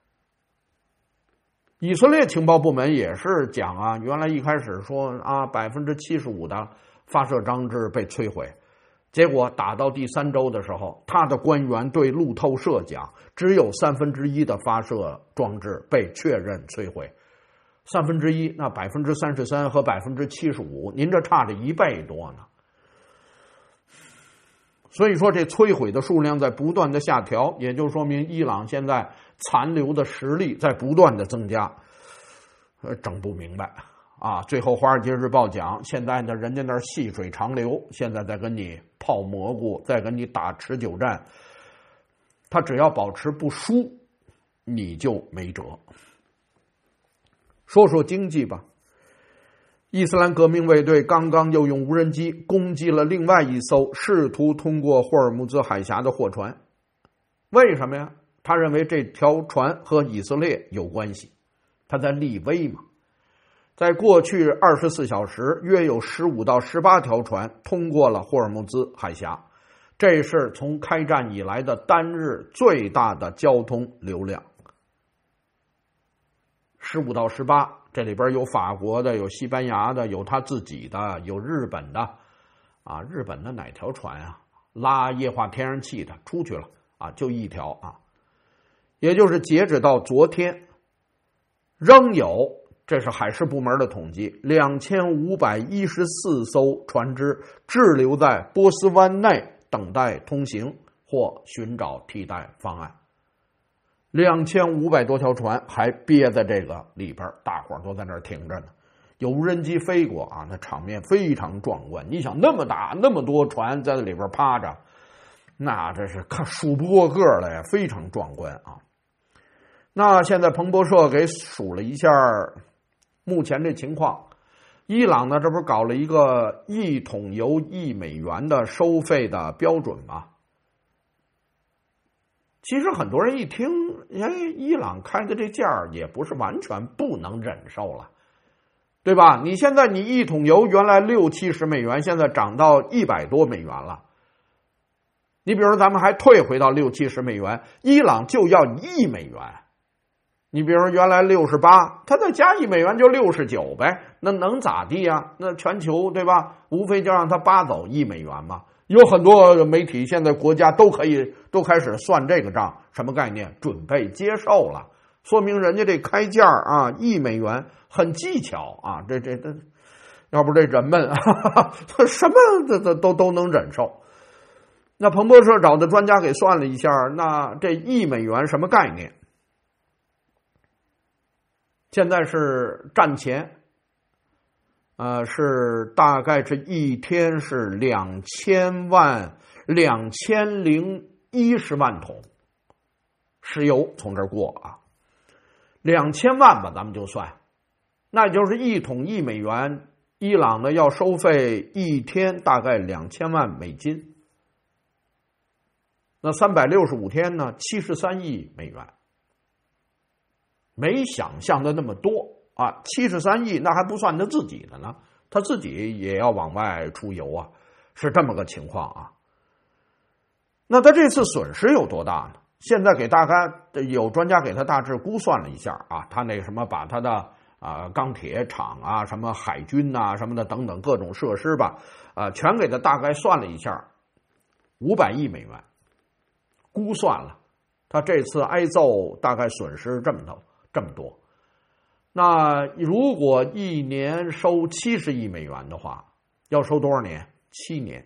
[SPEAKER 1] 以色列情报部门也是讲啊，原来一开始说啊75%的发射装置被摧毁。结果打到第3周的时候，他的官员对路透社讲，只有1/3的发射装置被确认摧毁。1/3，那33%和75%，您这差着1倍多呢。所以说这摧毁的数量在不断的下调，也就说明伊朗现在残留的实力在不断的增加。整不明白啊！最后《华尔街日报》讲，现在呢，人家那儿细水长流，现在在跟你泡蘑菇，再跟你打持久战，他只要保持不输，你就没辙。说说经济吧，伊斯兰革命卫队刚刚又用无人机攻击了另外一艘试图通过霍尔木兹海峡的货船。为什么呀？他认为这条船和以色列有关系，他在立威嘛。在过去24小时，约有15到18条船通过了霍尔木兹海峡，这是从开战以来的单日最大的交通流量。15到18，这里边有法国的，有西班牙的，有他自己的，有日本的。啊，日本的哪条船啊？拉液化天然气的出去了啊，就一条啊。也就是截止到昨天，仍有，这是海事部门的统计，2514艘船只滞留在波斯湾内等待通行或寻找替代方案。2500多条船还憋在这个里边，大伙儿都在那儿停着呢。有无人机飞过啊，那场面非常壮观。你想那么大那么多船在里边趴着，那这是数不过个了呀，非常壮观啊。那现在彭博社给数了一下目前这情况，伊朗呢这不是搞了一个1桶油1美元的收费的标准吗？其实很多人一听，伊朗开的这价也不是完全不能忍受了，对吧？你现在你1桶油原来60-70美元，现在涨到100多美元了。你比如说咱们还退回到60-70美元，伊朗就要1美元。你比如说原来68，他再加1美元就69呗，那能咋地呀？那全球对吧？无非就让他扒走1美元嘛。有很多媒体现在国家都开始算这个账，什么概念？准备接受了，说明人家这开价啊1美元很技巧啊，这要不这人们什么都能忍受。那彭博社找的专家给算了一下，那这1美元什么概念？现在是战前，是大概是一天是2010万桶石油从这儿过啊，2000万吧，咱们就算，那就是1桶1美元，伊朗呢要收费一天大概2000万美金，那365天呢73亿美元。没想象的那么多啊，73亿那还不算他自己的呢，他自己也要往外出油啊，是这么个情况啊。那他这次损失有多大呢？现在给大家有专家给他大致估算了一下啊，他那什么把他的钢铁厂啊、什么海军啊、什么的等等各种设施吧，全给他大概算了一下，500亿美元，估算了，他这次挨揍大概损失这么多。那如果一年收70亿美元的话，要收多少年？7年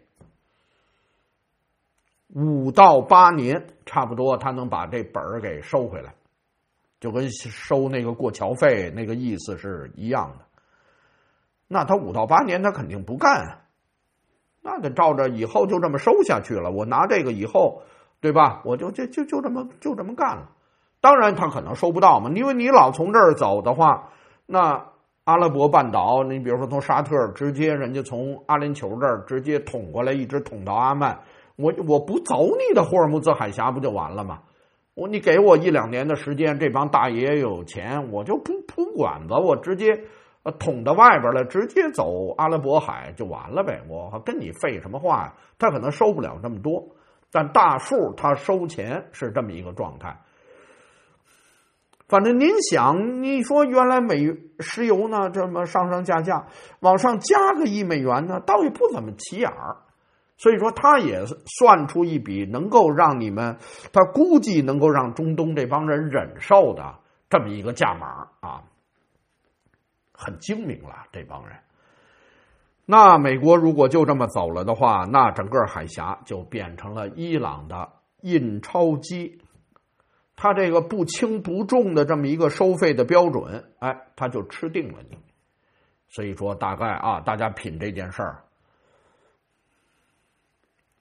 [SPEAKER 1] ，5到8年差不多他能把这本儿给收回来，就跟收那个过桥费那个意思是一样的。那他5到8年他肯定不干，那得照着以后就这么收下去了，我拿这个以后对吧，我就这么干了。当然他可能收不到嘛，因为你老从这儿走的话，那阿拉伯半岛，你比如说从沙特直接人家从阿联酋这儿直接捅过来，一直捅到阿曼，我不走你的霍尔木兹海峡不就完了吗？你给我1-2年的时间，这帮大爷有钱，我就铺管子，我直接捅到外边了，直接走阿拉伯海就完了呗，我跟你废什么话呀？他可能收不了这么多，但大数他收钱是这么一个状态。反正您想，你说原来石油呢这么上下往上加个1美元呢，倒也不怎么起眼儿。所以说他也算出一笔能够让你们，他估计能够让中东这帮人忍受的这么一个价码啊，很精明了这帮人。那美国如果就这么走了的话，那整个海峡就变成了伊朗的印钞机。他这个不轻不重的这么一个收费的标准，他就吃定了你。所以说大概大家品这件事儿，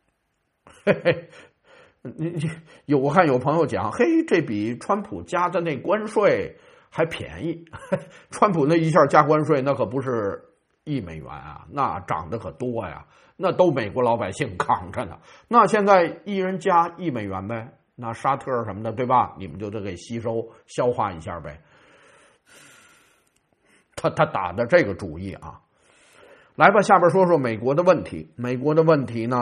[SPEAKER 1] 嘿嘿，我看有朋友讲，嘿，这比川普加的那关税还便宜。川普那一下加关税，那可不是$1啊，那涨得可多呀，那都美国老百姓扛着呢。那现在一人加$1呗，那沙特什么的，对吧？你们就得给吸收消化一下呗。他打的这个主意啊。来吧，下边说说美国的问题。美国的问题呢，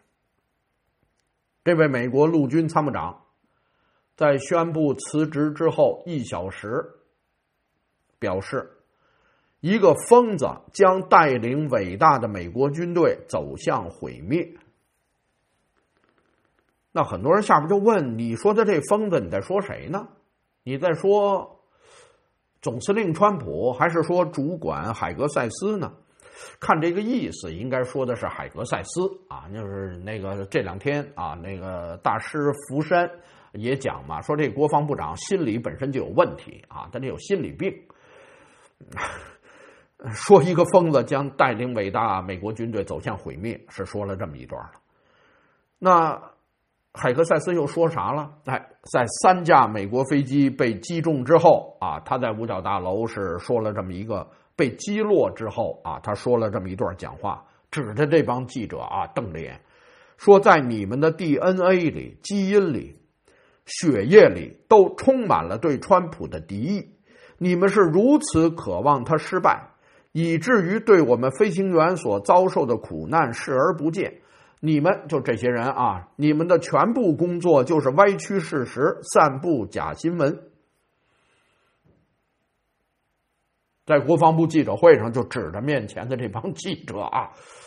[SPEAKER 1] 这位美国陆军参谋长在宣布辞职之后1小时表示，一个疯子将带领伟大的美国军队走向毁灭。那很多人下边就问，你说的这疯子你在说谁呢？你在说总司令川普，还是说主管海格塞斯呢？看这个意思，应该说的是海格塞斯啊，就是那个这2天啊，那个大师福山也讲嘛，说这国防部长心理本身就有问题啊，他这有心理病。说一个疯子将带领伟大美国军队走向毁灭，是说了这么一段了。那海格塞斯又说啥了？在3架美国飞机被击中之后啊，他在五角大楼是说了这么一个。被击落之后啊，他说了这么一段讲话，指着这帮记者啊瞪着眼，说在你们的 DNA 里、基因里、血液里都充满了对川普的敌意，你们是如此渴望他失败，以至于对我们飞行员所遭受的苦难视而不见。你们就这些人啊，你们的全部工作就是歪曲事实、散布假新闻。在国防部记者会上就指着面前的这帮记者啊，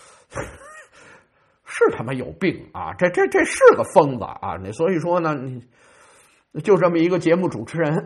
[SPEAKER 1] 是他妈有病啊！这是个疯子啊！所以说呢，你就这么一个节目主持人，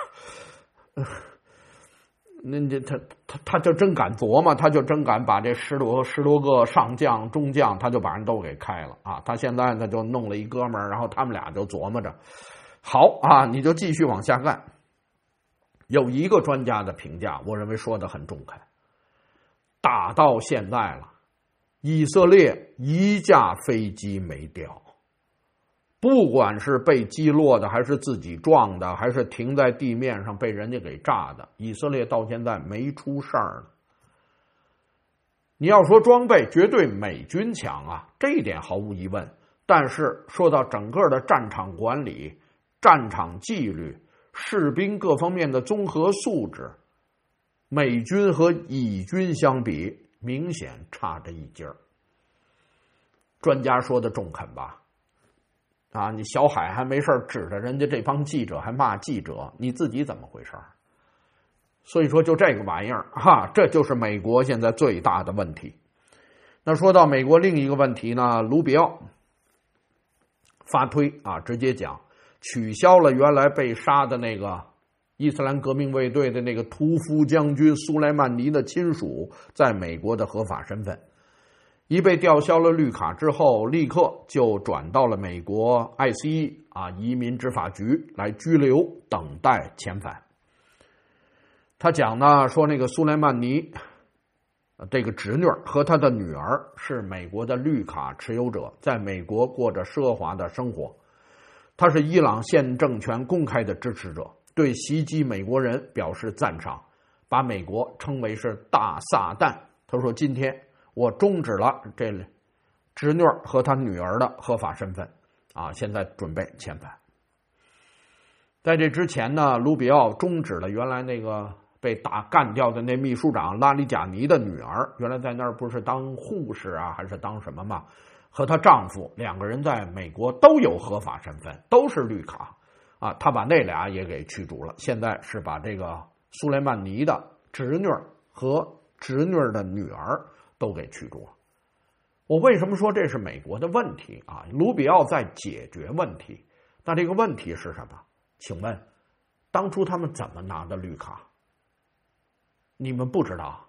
[SPEAKER 1] 他就真敢琢磨，他就真敢把这十多个上将、中将，他就把人都给开了啊！他现在呢就弄了一哥们儿，然后他们俩就琢磨着，好啊，你就继续往下干。有一个专家的评价，我认为说得很中肯。打到现在了，以色列一架飞机没掉，不管是被击落的，还是自己撞的，还是停在地面上被人家给炸的，以色列到现在没出事儿呢。你要说装备，绝对美军强啊，这一点毫无疑问。但是说到整个的战场管理、战场纪律、士兵各方面的综合素质，美军和以军相比，明显差着一截儿。专家说的中肯吧？啊，你小海还没事指着人家这帮记者还骂记者，你自己怎么回事？所以说就这个玩意儿哈，这就是美国现在最大的问题。那说到美国另一个问题呢，卢比奥发推啊，直接讲取消了原来被杀的那个伊斯兰革命卫队的那个屠夫将军苏莱曼尼的亲属在美国的合法身份。一被吊销了绿卡之后，立刻就转到了美国 ICE 啊移民执法局来拘留，等待遣返。他讲呢，说那个苏莱曼尼这个侄女和他的女儿是美国的绿卡持有者，在美国过着奢华的生活。他是伊朗现政权公开的支持者，对袭击美国人表示赞赏，把美国称为是大撒旦。他说今天我终止了这侄女和他女儿的合法身份啊，现在准备遣返。在这之前呢，卢比奥终止了原来那个被干掉的那秘书长拉里贾尼的女儿，原来在那儿不是当护士啊还是当什么嘛，和她丈夫2个人在美国都有合法身份，都是绿卡啊，他把那俩也给驱逐了。现在是把这个苏莱曼尼的侄女和侄女的女儿都给驱逐了。我为什么说这是美国的问题啊？卢比奥在解决问题，那这个问题是什么？请问当初他们怎么拿的绿卡？你们不知道？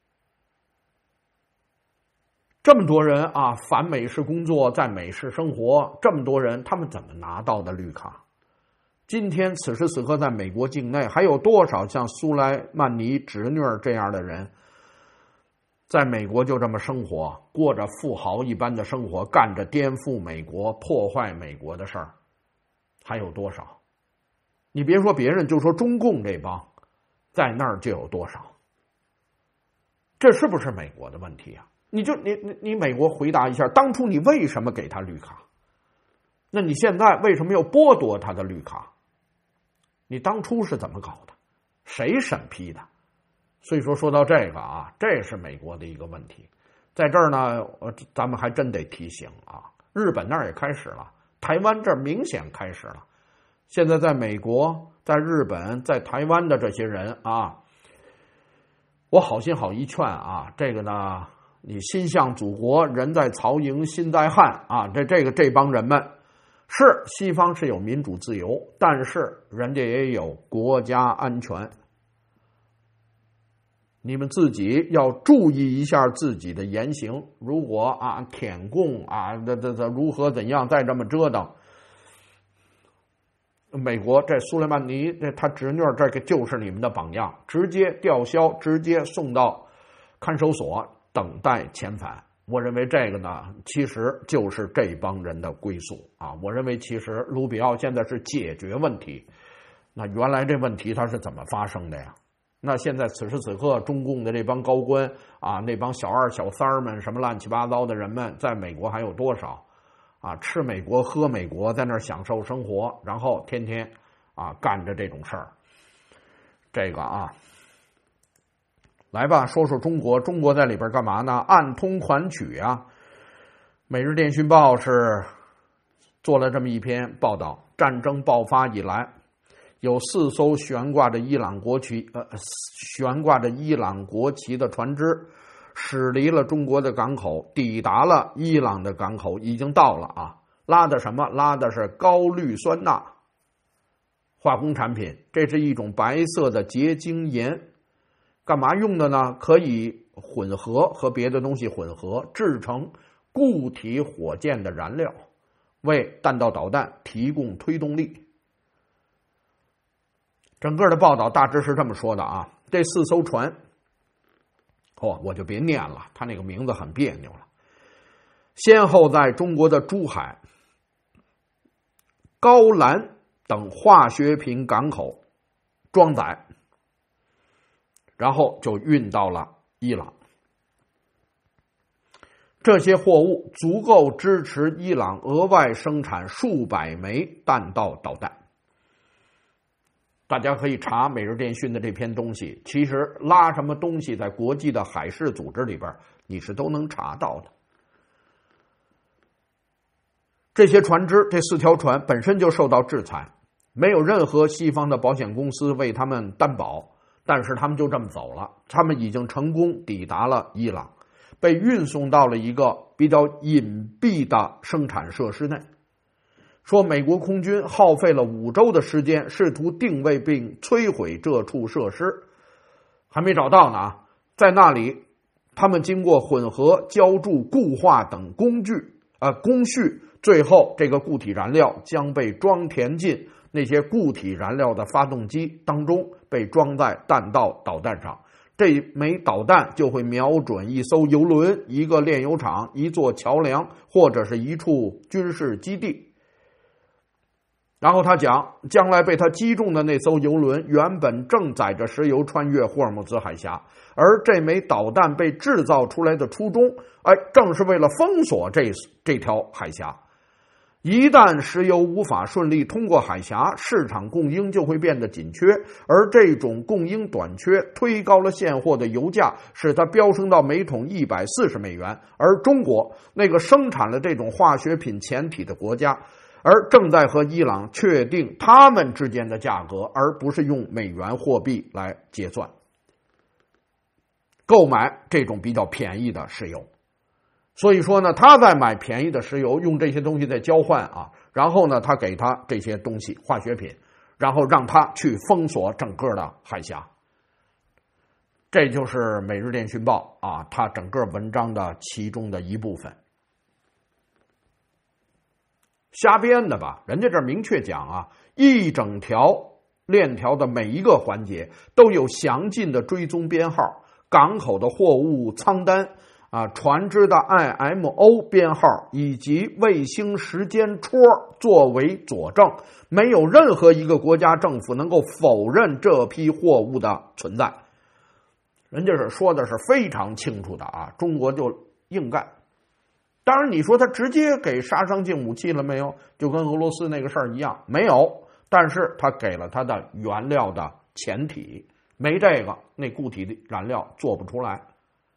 [SPEAKER 1] 这么多人啊，反美式工作，在美式生活，这么多人，他们怎么拿到的绿卡？今天此时此刻在美国境内，还有多少像苏莱曼尼侄女这样的人？ 在美国就这么生活，过着富豪一般的生活，干着颠覆美国、破坏美国的事儿，还有多少？你别说别人，就说中共这帮，在那儿就有多少？这是不是美国的问题啊？你美国回答一下，当初你为什么给他绿卡？那你现在为什么又剥夺他的绿卡？你当初是怎么搞的？谁审批的？所以说到这个啊，这是美国的一个问题。在这儿呢，咱们还真得提醒啊，日本那儿也开始了，台湾这儿明显开始了。现在在美国、在日本、在台湾的这些人啊，我好心好意劝啊，这个呢，你心向祖国，人在曹营心在汉啊，这帮人们是西方是有民主自由，但是人家也有国家安全。你们自己要注意一下自己的言行，如果啊舔共啊如何怎样再这么折腾，美国这苏莱曼尼他侄女这个就是你们的榜样，直接吊销，直接送到看守所等待遣返。我认为这个呢，其实就是这帮人的归宿啊。我认为其实卢比奥现在是解决问题，那原来这问题它是怎么发生的呀？那现在此时此刻，中共的这帮高官啊，那帮小二小三儿们，什么乱七八糟的人们，在美国还有多少？啊，吃美国喝美国，在那儿享受生活，然后天天啊干着这种事儿。这个啊，来吧，说说中国。中国在里边干嘛呢？暗通款曲啊。每日电讯报是做了这么一篇报道，战争爆发以来，有4艘悬挂着伊朗国旗的船只驶离了中国的港口，抵达了伊朗的港口，已经到了啊。拉的什么？拉的是高氯酸钠化工产品，这是一种白色的结晶盐，干嘛用的呢？可以混合和别的东西混合，制成固体火箭的燃料，为弹道导弹提供推动力。整个的报道大致是这么说的啊，这4艘船我就别念了，他那个名字很别扭了。先后在中国的珠海、高兰等化学品港口装载，然后就运到了伊朗。这些货物足够支持伊朗额外生产数百枚弹道导弹。大家可以查每日电讯的这篇东西，其实拉什么东西在国际的海事组织里边你是都能查到的。这些船只，这4条船本身就受到制裁，没有任何西方的保险公司为他们担保，但是他们就这么走了，他们已经成功抵达了伊朗，被运送到了一个比较隐蔽的生产设施内。说美国空军耗费了5周的时间，试图定位并摧毁这处设施，还没找到呢。在那里，他们经过混合、浇筑、固化等工序，最后这个固体燃料将被装填进那些固体燃料的发动机当中，被装在弹道导弹上。这枚导弹就会瞄准一艘油轮、一个炼油厂、一座桥梁或者是一处军事基地。然后他讲，将来被他击中的那艘油轮原本正载着石油穿越霍尔木兹海峡，而这枚导弹被制造出来的初衷，正是为了封锁这条海峡。一旦石油无法顺利通过海峡，市场供应就会变得紧缺，而这种供应短缺推高了现货的油价，使它飙升到每桶140美元。而中国那个生产了这种化学品前体的国家，而正在和伊朗确定他们之间的价格，而不是用美元货币来结算，购买这种比较便宜的石油。所以说呢，他在买便宜的石油，用这些东西在交换啊，然后呢，他给他这些东西化学品，然后让他去封锁整个的海峡。这就是每日电讯报啊，它整个文章的其中的一部分。瞎编的吧，人家这明确讲啊，一整条链条的每一个环节都有详尽的追踪编号， 港口的货物舱单船只的 IMO 编号以及卫星时间戳作为佐证，没有任何一个国家政府能够否认这批货物的存在。人家是说的是非常清楚的中国就硬干。当然你说他直接给杀伤性武器了没有？就跟俄罗斯那个事儿一样，没有，但是他给了他的原料的前体，没这个那固体的燃料做不出来。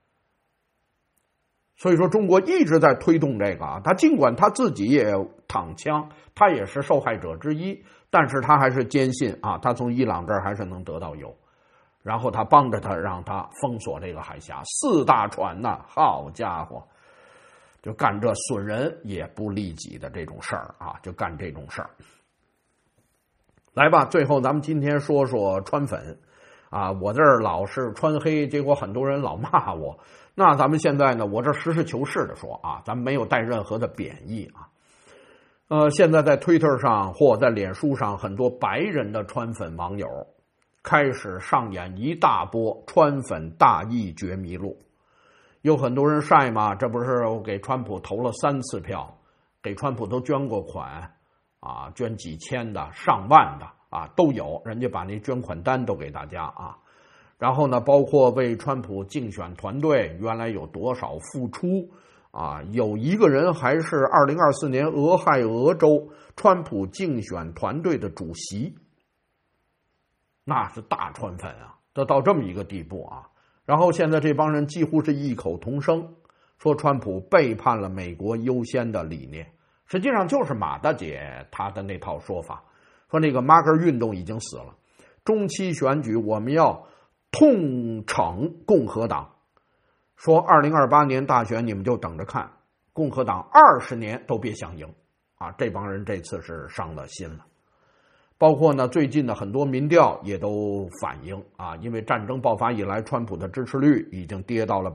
[SPEAKER 1] 所以说中国一直在推动这个他尽管他自己也躺枪，他也是受害者之一，但是他还是坚信他从伊朗这儿还是能得到油，然后他帮着他让他封锁这个海峡，4大船好家伙，就干这损人也不利己的这种事儿就干这种事儿。来吧，最后咱们今天说说川粉我这儿老是川黑，结果很多人老骂我。那咱们现在呢，我这实事求是的说咱们没有带任何的贬义现在在推特上或在脸书上，很多白人的川粉网友开始上演一大波川粉大义绝迷录。有很多人晒嘛，这不是我给川普投了3次票，给川普都捐过款捐几千的、上万的都有，人家把那捐款单都给大家然后呢，包括为川普竞选团队原来有多少付出有一个人还是2024年俄亥俄州川普竞选团队的主席，那是大川粉都到这么一个地步然后现在这帮人几乎是异口同声说川普背叛了美国优先的理念，实际上就是马大姐她的那套说法，说那个马克运动已经死了，中期选举我们要痛惩共和党，说2028年大选你们就等着看，共和党20年都别想赢这帮人这次是伤了心了。包括呢，最近的很多民调也都反映因为战争爆发以来，川普的支持率已经跌到了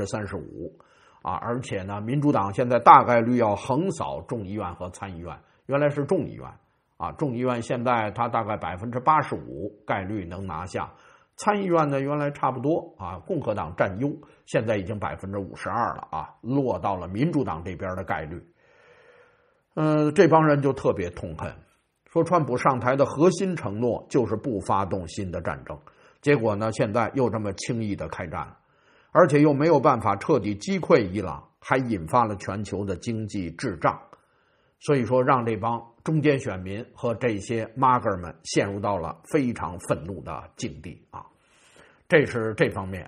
[SPEAKER 1] 35%而且呢，民主党现在大概率要横扫众议院和参议院，原来是众议院众议院现在它大概85%概率能拿下，参议院呢原来差不多共和党占优，现在已经52%了落到了民主党这边的概率。这帮人就特别痛恨，说川普上台的核心承诺就是不发动新的战争，结果呢现在又这么轻易的开战，而且又没有办法彻底击溃伊朗，还引发了全球的经济滞胀，所以说让这帮中间选民和这些 MAGA 们陷入到了非常愤怒的境地这是这方面。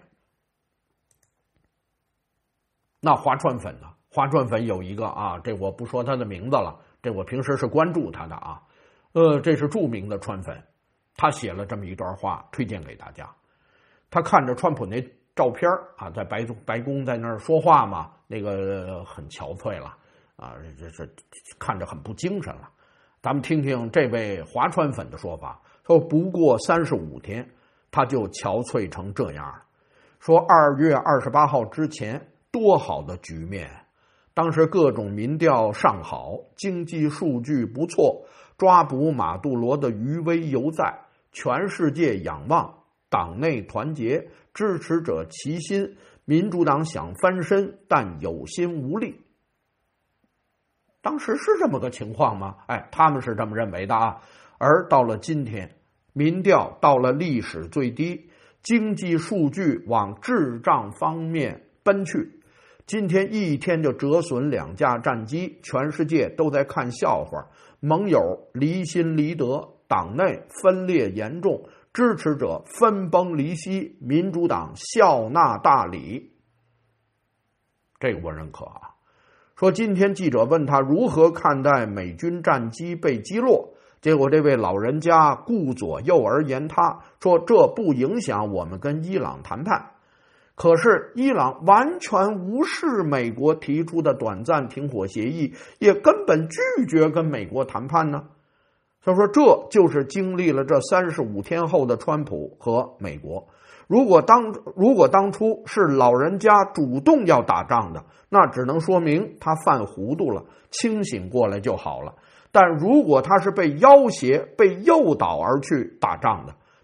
[SPEAKER 1] 那华川粉呢？华川粉有一个这我不说他的名字了，这我平时是关注他的这是著名的川粉，他写了这么一段话推荐给大家。他看着川普那照片在白宫在那儿说话嘛，那个很憔悴了这看着很不精神了。咱们听听这位华川粉的说法，说不过35天他就憔悴成这样了，说2月28号之前多好的局面，当时各种民调尚好，经济数据不错，抓捕马杜罗的余威犹在，全世界仰望，党内团结，支持者齐心，民主党想翻身但有心无力。当时是这么个情况吗？他们是这么认为的而到了今天，民调到了历史最低，经济数据往滞胀方面奔去，今天一天就折损2架战机，全世界都在看笑话，盟友离心离德，党内分裂严重，支持者分崩离析，民主党笑纳大礼。这个我认可说今天记者问他如何看待美军战机被击落，结果这位老人家顾左右而言他，说这不影响我们跟伊朗谈判。可是伊朗完全无视美国提出的短暂停火协议，也根本拒绝跟美国谈判呢。他说这就是经历了这35天后的川普和美国。如果当初是老人家主动要打仗的，那只能说明他犯糊涂了，清醒过来就好了。但如果他是被要挟、被诱导而去打仗的，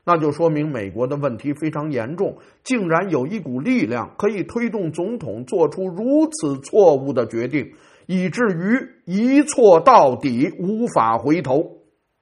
[SPEAKER 1] 那就说明美国的问题非常严重，竟然有一股力量可以推动总统做出如此错误的决定，以至于一错到底，无法回头。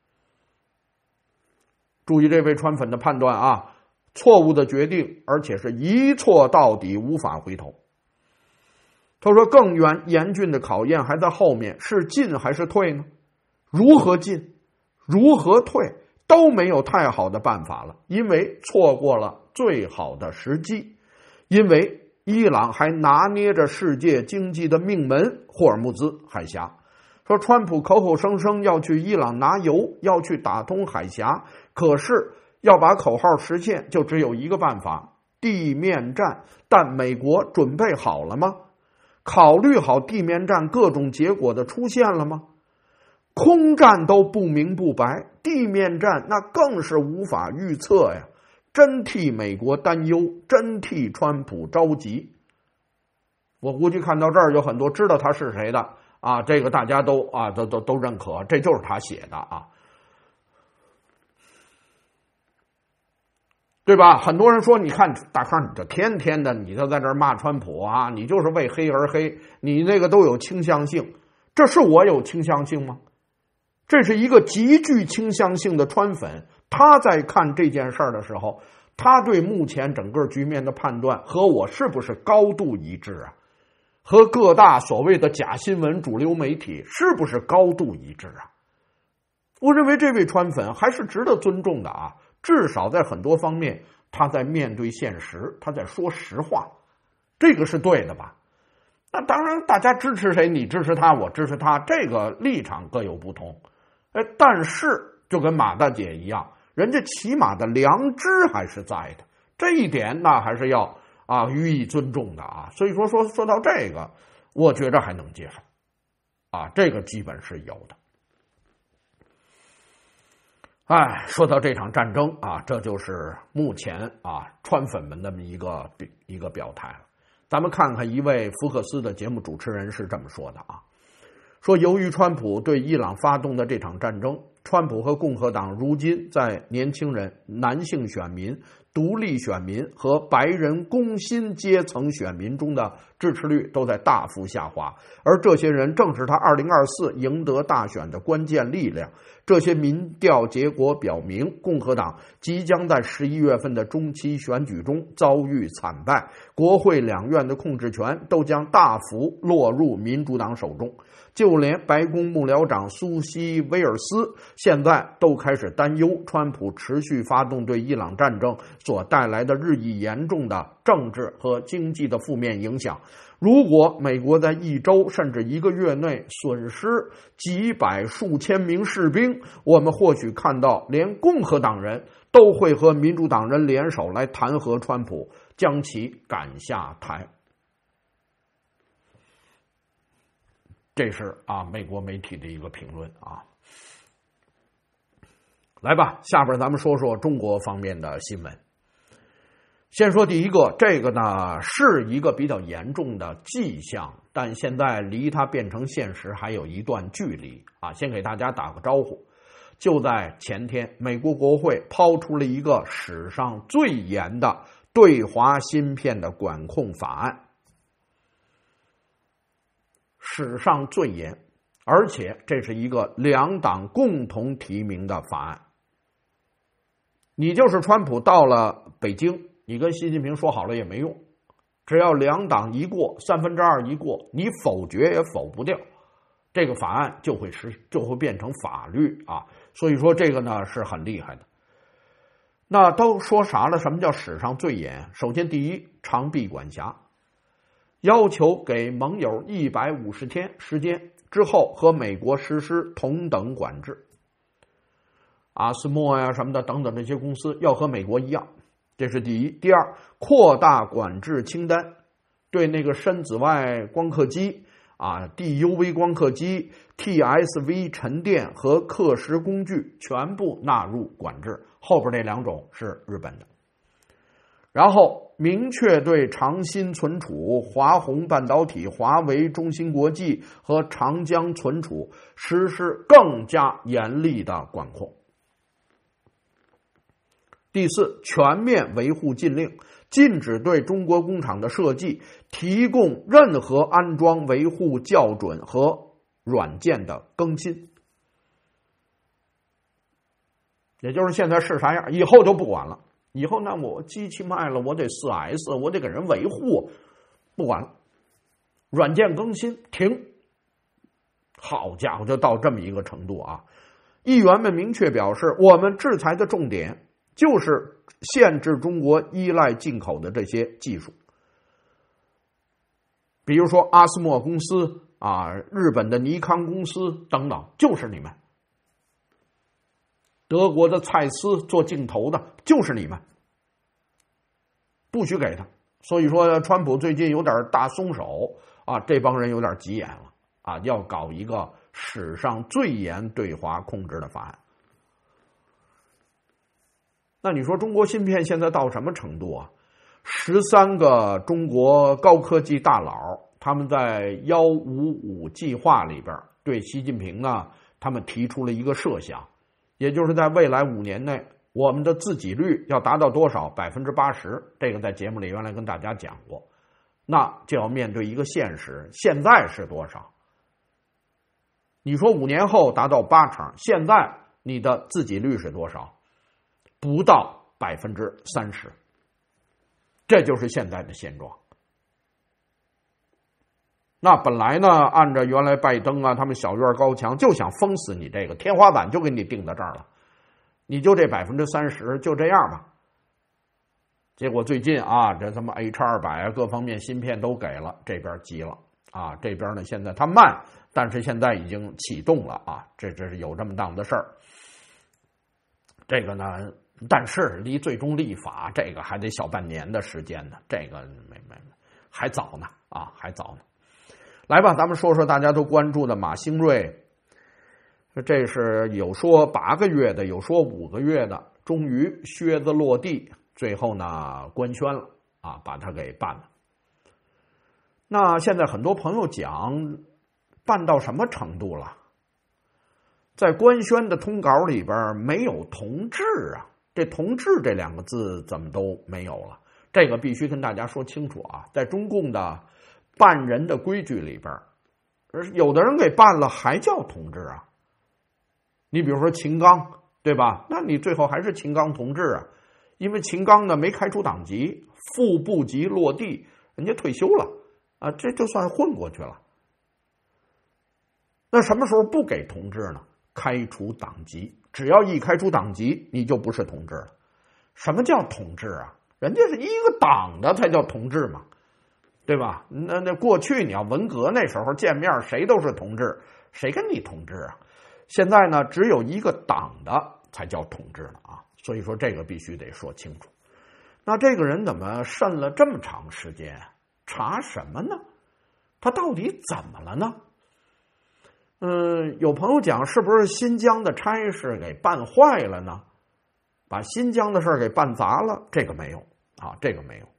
[SPEAKER 1] 注意这位川粉的判断啊，错误的决定，而且是一错到底，无法回头。他说更严峻的考验还在后面，是进还是退呢？如何进，如何退，都没有太好的办法了，因为错过了最好的时机，因为伊朗还拿捏着世界经济的命门霍尔木兹海峡。说川普口口声声要去伊朗拿油，要去打通海峡，可是要把口号实现，就只有一个办法，地面战。但美国准备好了吗？考虑好地面战各种结果的出现了吗？空战都不明不白，地面战那更是无法预测呀！真替美国担忧，真替川普着急。我估计看到这儿有很多知道他是谁的啊，这个大家都认可，这就是他写的啊，对吧？很多人说，你看大康，你这天天的你就在这儿骂川普啊，你就是为黑而黑，你那个都有倾向性。这是我有倾向性吗？这是一个极具倾向性的川粉，他在看这件事儿的时候，他对目前整个局面的判断和我是不是高度一致啊？和各大所谓的假新闻主流媒体是不是高度一致啊？我认为这位川粉还是值得尊重的啊，至少在很多方面他在面对现实，他在说实话，这个是对的吧？那当然大家支持谁，你支持他，我支持他，这个立场各有不同。但是就跟马大姐一样，人家起码的良知还是在的，这一点那还是要予以尊重的啊。所以说到这个，我觉着还能接受啊，这个基本是有的。说到这场战争啊，这就是目前川粉们的一个表态了。咱们看看一位福克斯的节目主持人是这么说的啊。说由于川普对伊朗发动的这场战争，川普和共和党如今在年轻人、男性选民、独立选民和白人工薪阶层选民中的支持率都在大幅下滑，而这些人正是他2024赢得大选的关键力量。这些民调结果表明，共和党即将在11月份的中期选举中遭遇惨败，国会两院的控制权都将大幅落入民主党手中。就连白宫幕僚长苏西·威尔斯现在都开始担忧川普持续发动对伊朗战争所带来的日益严重的政治和经济的负面影响。如果美国在一周甚至一个月内损失几百数千名士兵，我们或许看到连共和党人都会和民主党人联手来弹劾川普，将其赶下台。这是美国媒体的一个评论啊。来吧，下边咱们说说中国方面的新闻。先说第一个，这个呢是一个比较严重的迹象，但现在离它变成现实还有一段距离啊。先给大家打个招呼，就在前天，美国国会抛出了一个史上最严的对华芯片的管控法案。史上最严，而且这是一个两党共同提名的法案。你就是川普到了北京，你跟习近平说好了也没用，只要两党一过，2/3一过，你否决也否不掉，这个法案就会变成法律啊。所以说这个呢是很厉害的。那都说啥了？什么叫史上最严？首先第一，长臂管辖。要求给盟友150天时间之后和美国实施同等管制，阿斯莫呀什么的等等这些公司要和美国一样，这是第一。第二，扩大管制清单，对那个深紫外光刻机DUV 光刻机、TSV 沉淀和刻蚀工具全部纳入管制，后边这两种是日本的。然后明确对长鑫存储、华虹半导体、华为、中芯国际和长江存储实施更加严厉的管控。 第四，全面维护禁令，禁止对中国工厂的设计提供任何安装维护校准和软件的更新。也就是现在是啥样，以后就不管了。以后呢，我机器卖了，我得 4S， 我得给人维护，不管了。软件更新停。好家伙，就到这么一个程度啊！议员们明确表示，我们制裁的重点就是限制中国依赖进口的这些技术，比如说阿斯莫公司啊，日本的尼康公司等等，就是你们。德国的蔡司做镜头的，就是你们，不许给他。所以说，川普最近有点大松手啊，这帮人有点急眼了啊，要搞一个史上最严对华控制的法案。那你说中国芯片现在到什么程度啊？13个中国高科技大佬，他们在155计划里边对习近平呢，他们提出了一个设想，也就是在未来5年内，我们的自给率要达到多少？80%。这个在节目里原来跟大家讲过。那就要面对一个现实，现在是多少？你说5年后达到80%，现在你的自给率是多少？不到30%。这就是现在的现状。那本来呢，按照原来拜登啊，他们小院高墙，就想封死你这个天花板，就给你定到这儿了，你就这30%，就这样吧。结果最近啊，这他妈 H200 啊，各方面芯片都给了，这边急了啊，这边呢现在它慢，但是现在已经启动了啊，这是有这么档子事儿。这个呢，但是离最终立法这个还得小半年的时间呢，这个还早呢啊，还早呢。来吧，咱们说说大家都关注的马兴瑞，这是有说8个月的，有说5个月的，终于靴子落地，最后呢官宣了啊，把它给办了。那现在很多朋友讲，办到什么程度了？在官宣的通稿里边没有同志啊，这同志这2个字怎么都没有了？这个必须跟大家说清楚啊，在中共的办人的规矩里边，有的人给办了还叫同志啊。你比如说秦刚，对吧？那你最后还是秦刚同志啊，因为秦刚呢没开除党籍，副部级落地，人家退休了啊，这就算混过去了。那什么时候不给同志呢？开除党籍，只要一开除党籍，你就不是同志了。什么叫同志啊？人家是一个党的才叫同志嘛，对吧？那过去你要文革那时候见面，谁都是同志，谁跟你同志啊？现在呢，只有一个党的才叫同志了啊，所以说这个必须得说清楚。那这个人怎么审了这么长时间？查什么呢？他到底怎么了呢？有朋友讲，是不是新疆的差事给办坏了呢？把新疆的事给办砸了？这个没有啊，这个没有。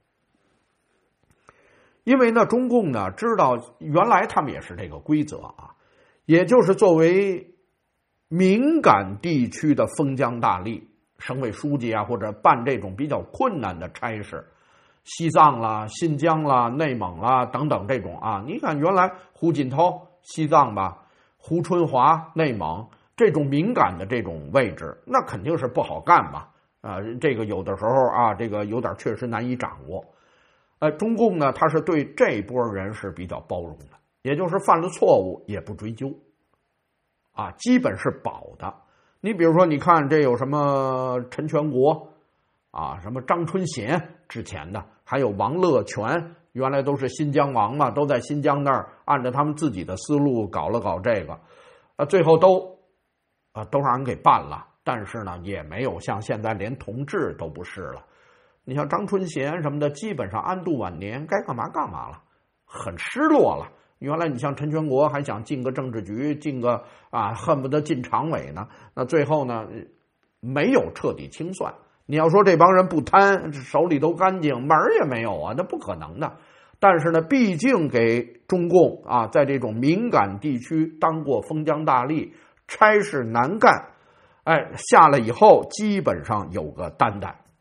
[SPEAKER 1] 因为呢，中共呢知道原来他们也是这个规则啊，也就是作为敏感地区的封疆大吏，省委书记啊，或者办这种比较困难的差事，西藏啦、新疆啦、内蒙啦等等这种啊，你看原来胡锦涛西藏吧，胡春华内蒙这种敏感的这种位置，那肯定是不好干嘛啊，这个有的时候啊，这个有点确实难以掌握。中共呢，他是对这波人是比较包容的，也就是犯了错误也不追究啊，基本是保的。你比如说，你看这有什么陈全国啊，什么张春贤之前的，还有王乐全，原来都是新疆王嘛，都在新疆那儿按照他们自己的思路搞了搞这个，最后都让人给办了，但是呢，也没有像现在连同志都不是了。你像张春贤什么的，基本上安度晚年，该干嘛干嘛了，很失落了。原来你像陈全国还想进个政治局，进个恨不得进常委呢，那最后呢没有彻底清算。你要说这帮人不贪，手里都干净，门儿也没有啊，那不可能的。但是呢，毕竟给中共啊，在这种敏感地区当过封疆大吏，差事难干，下来以后基本上有个担待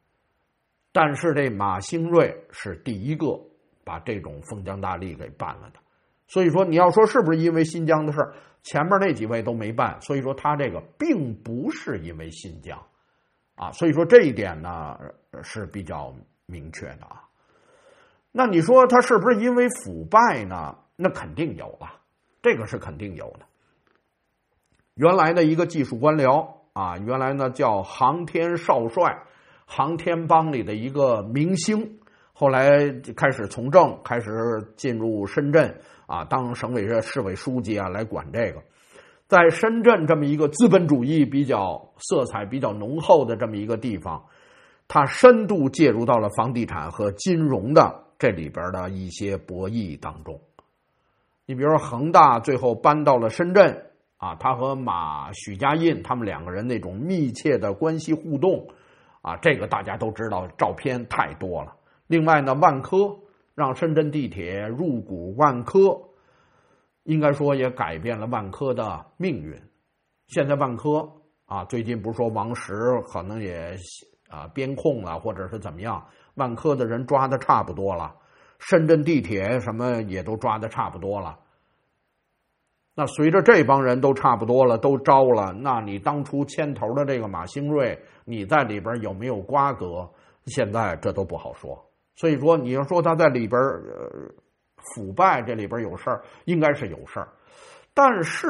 [SPEAKER 1] 但是这马兴瑞是第一个把这种封疆大吏给办了的。所以说你要说是不是因为新疆的事儿，前面那几位都没办，所以说他这个并不是因为新疆啊，所以说这一点呢是比较明确的啊。那你说他是不是因为腐败呢？那肯定有啊，这个是肯定有的。原来的一个技术官僚啊，原来呢叫航天少帅，航天帮里的一个明星，后来开始从政，开始进入深圳啊，当省委市委书记啊，来管这个。在深圳这么一个资本主义比较色彩比较浓厚的这么一个地方，他深度介入到了房地产和金融的这里边的一些博弈当中。你比如说恒大最后搬到了深圳啊，他和许家印他们两个人那种密切的关系互动啊，这个大家都知道，照片太多了。另外呢，万科让深圳地铁入股万科，应该说也改变了万科的命运。现在万科啊，最近不是说王石可能也边控了，或者是怎么样，万科的人抓的差不多了，深圳地铁什么也都抓的差不多了。那随着这帮人都差不多了，都招了，那你当初牵头的这个马兴瑞，你在里边有没有瓜葛？现在这都不好说。所以说，你要说他在里边腐败，这里边有事儿，应该是有事儿，但是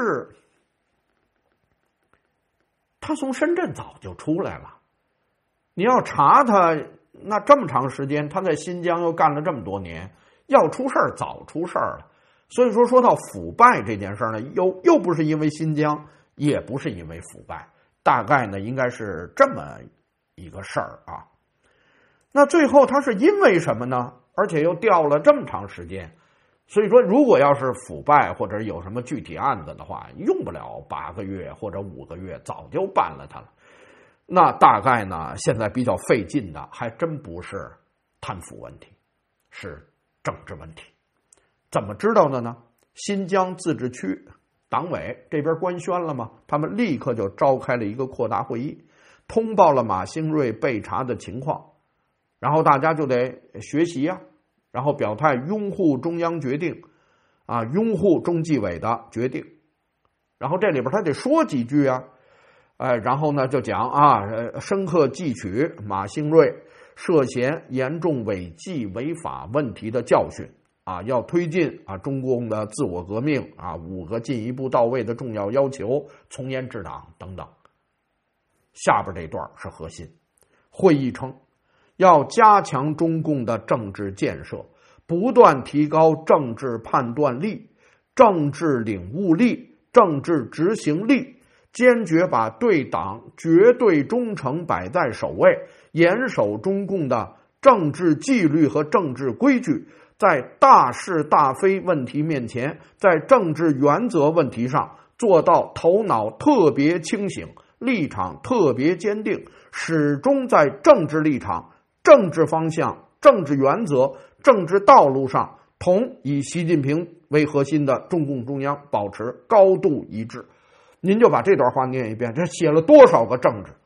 [SPEAKER 1] 他从深圳早就出来了。你要查他，那这么长时间，他在新疆又干了这么多年，要出事儿早出事儿了。所以说到腐败这件事呢，又不是因为新疆，也不是因为腐败，大概呢应该是这么一个事儿啊。那最后他是因为什么呢？而且又调了这么长时间。所以说，如果要是腐败或者有什么具体案子的话，用不了8个月或者5个月，早就办了他了。那大概呢，现在比较费劲的，还真不是贪腐问题，是政治问题。怎么知道的呢？新疆自治区党委这边官宣了吗？他们立刻就召开了一个扩大会议，通报了马兴瑞被查的情况，然后大家就得学习啊，然后表态拥护中央决定啊，拥护中纪委的决定。然后这里边他得说几句啊，然后呢就讲啊，深刻汲取马兴瑞涉嫌严重违纪违法问题的教训啊，要推进中共的自我革命啊5个进一步到位的重要要求，从严治党等等。下边这段是核心。会议称，要加强中共的政治建设，不断提高政治判断力、政治领悟力、政治执行力，坚决把对党绝对忠诚摆在首位，严守中共的政治纪律和政治规矩，在大是大非问题面前，在政治原则问题上做到头脑特别清醒，立场特别坚定，始终在政治立场、政治方向、政治原则、政治道路上同以习近平为核心的中共中央保持高度一致。您就把这段话念一遍，这写了多少个政治？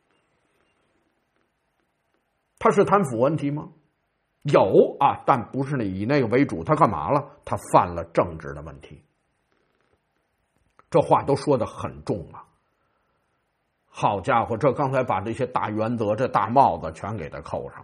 [SPEAKER 1] 他是贪腐问题吗？有啊，但不是以那个为主。他干嘛了？他犯了政治的问题。这话都说得很重啊。好家伙，这刚才把这些大原则、这大帽子全给他扣上了。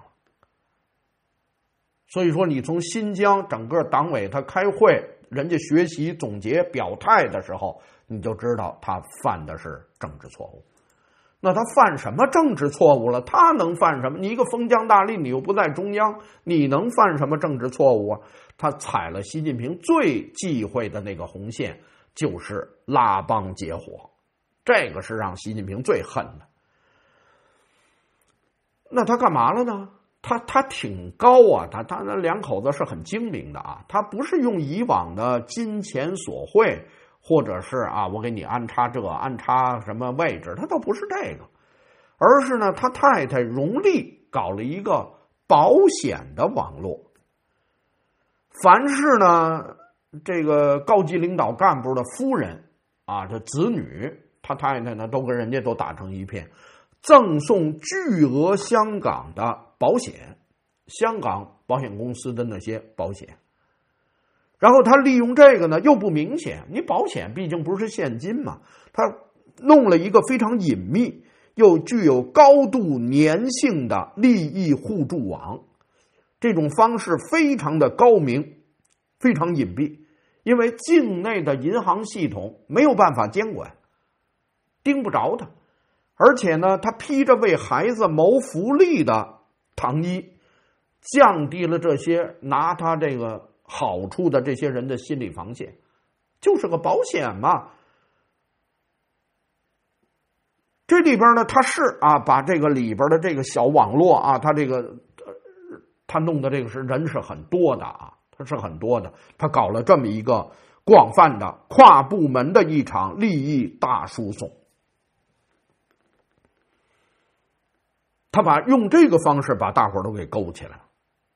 [SPEAKER 1] 所以说，你从新疆整个党委他开会，人家学习总结表态的时候，你就知道他犯的是政治错误。那他犯什么政治错误了？他能犯什么？你一个封疆大吏，你又不在中央，你能犯什么政治错误啊？他踩了习近平最忌讳的那个红线，就是拉帮结伙，这个是让习近平最恨的。那他干嘛了呢？他挺高啊，他那两口子是很精明的啊，他不是用以往的金钱索贿，或者是我给你安插这安插什么位置，他倒不是这个，而是呢他太太荣利搞了一个保险的网络。凡是呢这个高级领导干部的夫人这子女，他太太呢都跟人家都打成一片， 赠送巨额香港的保险，香港保险公司的那些保险。然后他利用这个呢，又不明显，你保险毕竟不是现金嘛，他弄了一个非常隐秘又具有高度粘性的利益互助网，这种方式非常的高明，非常隐蔽，因为境内的银行系统没有办法监管，盯不着他。而且呢，他披着为孩子谋福利的糖衣，降低了这些拿他这个好处的这些人的心理防线，就是个保险嘛。这里边呢，他是把这个里边的这个小网络他这个他弄的这个人是很多的他是很多的，他搞了这么一个广泛的跨部门的一场利益大输送。他用这个方式把大伙儿都给勾起来了。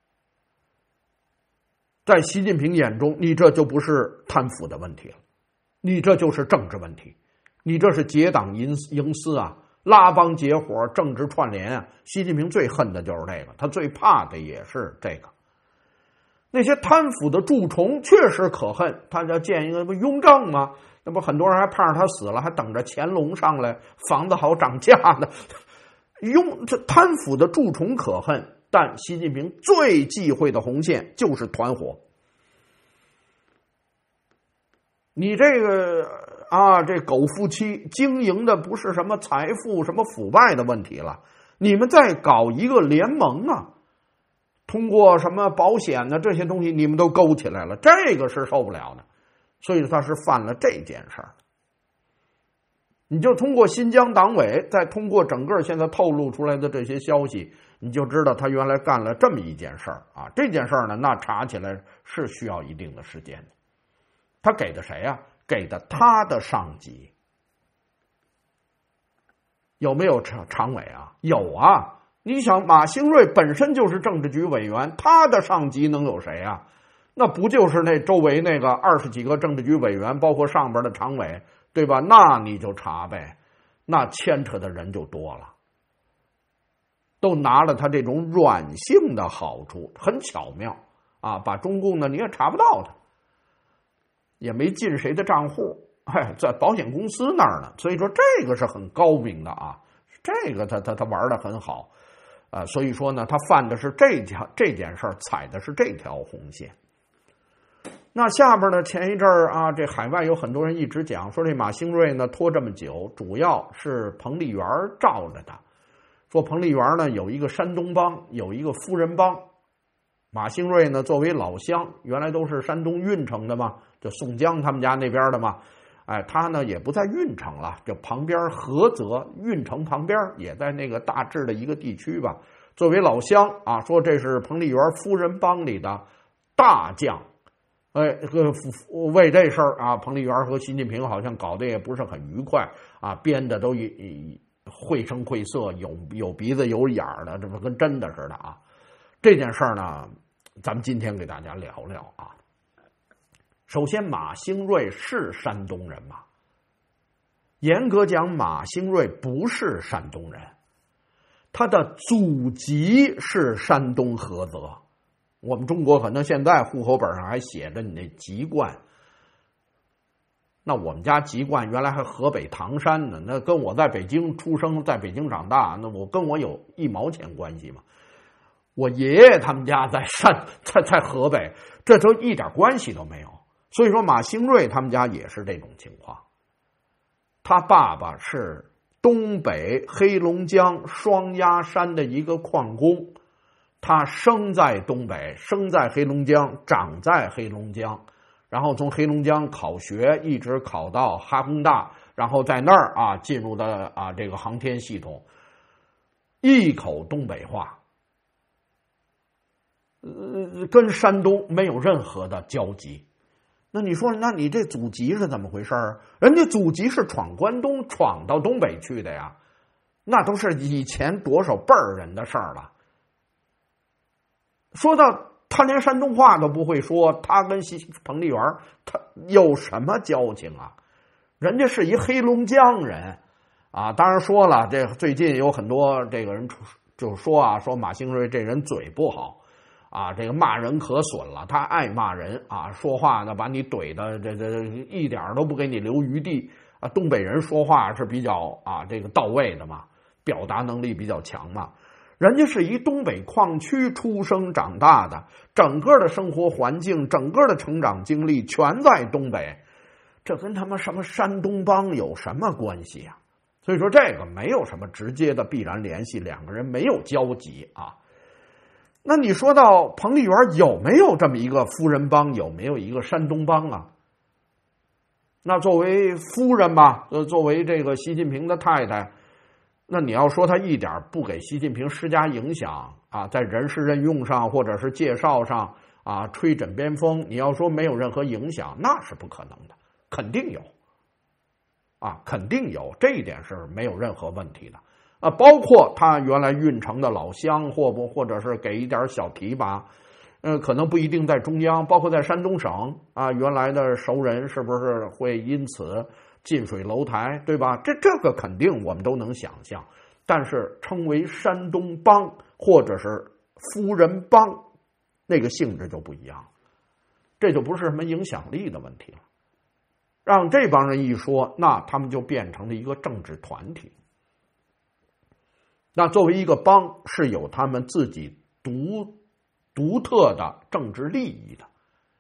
[SPEAKER 1] 在习近平眼中，你这就不是贪腐的问题了，你这就是政治问题，你这是结党营私拉帮结伙，政治串联习近平最恨的就是这个，他最怕的也是这个。那些贪腐的蛀虫确实可恨，他要建一个不雍正吗？那不很多人还盼着他死了，还等着乾隆上来，房子好涨价呢。这贪腐的蛀虫可恨，但习近平最忌讳的红线就是团伙。你这个这狗夫妻经营的不是什么财富什么腐败的问题了，你们再搞一个联盟通过什么保险这些东西你们都勾起来了，这个是受不了的。所以他是犯了这件事儿。你就通过新疆党委，再通过整个现在透露出来的这些消息，你就知道他原来干了这么一件事儿这件事儿呢，那查起来是需要一定的时间的。他给的谁给的他的上级。有没有常委有你想马兴瑞本身就是政治局委员，他的上级能有谁那不就是那周围那个20几个政治局委员，包括上边的常委，对吧？那你就查呗，那牵扯的人就多了，都拿了他这种软性的好处，很巧妙把中共呢你也查不到他，也没进谁的账户，在保险公司那儿呢。所以说这个是很高明的这个他玩的很好所以说呢，他犯的是这件事儿，踩的是这条红线。那下边呢，前一阵儿这海外有很多人一直讲说这马兴瑞呢拖这么久，主要是彭丽媛罩着他。说彭丽媛呢有一个山东帮，有一个夫人帮。马兴瑞呢作为老乡，原来都是山东运城的嘛，就宋江他们家那边的嘛。他呢也不在运城了，就旁边菏泽运城旁边，也在那个大致的一个地区吧。作为老乡说这是彭丽媛夫人帮里的大将。为这事儿彭丽媛和习近平好像搞得也不是很愉快编的都绘声绘色，有鼻子有眼的，这不跟真的似的这件事儿呢，咱们今天给大家聊聊首先，马兴瑞是山东人吗？严格讲，马兴瑞不是山东人，他的祖籍是山东菏泽。我们中国可能现在户口本上还写着你那籍贯，那我们家籍贯原来还河北唐山呢，那跟我在北京出生在北京长大，那我跟我有1毛钱关系吗？我爷爷他们家在河北，这都一点关系都没有。所以说马兴瑞他们家也是这种情况，他爸爸是东北黑龙江双鸭山的一个矿工，他生在东北，生在黑龙江，长在黑龙江，然后从黑龙江考学一直考到哈工大，然后在那儿进入的这个航天系统，一口东北话，跟山东没有任何的交集。那你说，那你这祖籍是怎么回事人家祖籍是闯关东，闯到东北去的呀，那都是以前多少辈儿人的事儿了。说到他连山东话都不会说，他跟彭丽媛他有什么交情人家是一黑龙江人啊。当然说了，这最近有很多这个人就说啊，说马兴瑞这人嘴不好啊，这个骂人可损了，他爱骂人啊，说话呢把你怼的这一点都不给你留余地啊。东北人说话是比较啊这个到位的嘛，表达能力比较强嘛。人家是一东北矿区出生长大的，整个的生活环境，整个的成长经历全在东北，这跟他们什么山东帮有什么关系啊？所以说这个没有什么直接的必然联系，两个人没有交集啊。那你说到彭丽媛有没有这么一个夫人帮，有没有一个山东帮啊？那作为夫人吧，作为这个习近平的太太，那你要说他一点不给习近平施加影响啊，在人事任用上或者是介绍上啊吹枕边风，你要说没有任何影响，那是不可能的，肯定有啊，肯定有，这一点是没有任何问题的啊。包括他原来运城的老乡，或者是给一点小提拔，可能不一定在中央，包括在山东省啊，原来的熟人是不是会因此近水楼台，对吧？这个肯定我们都能想象，但是称为山东帮或者是夫人帮，那个性质就不一样，这就不是什么影响力的问题了。让这帮人一说，那他们就变成了一个政治团体。那作为一个帮，是有他们自己独特的政治利益的。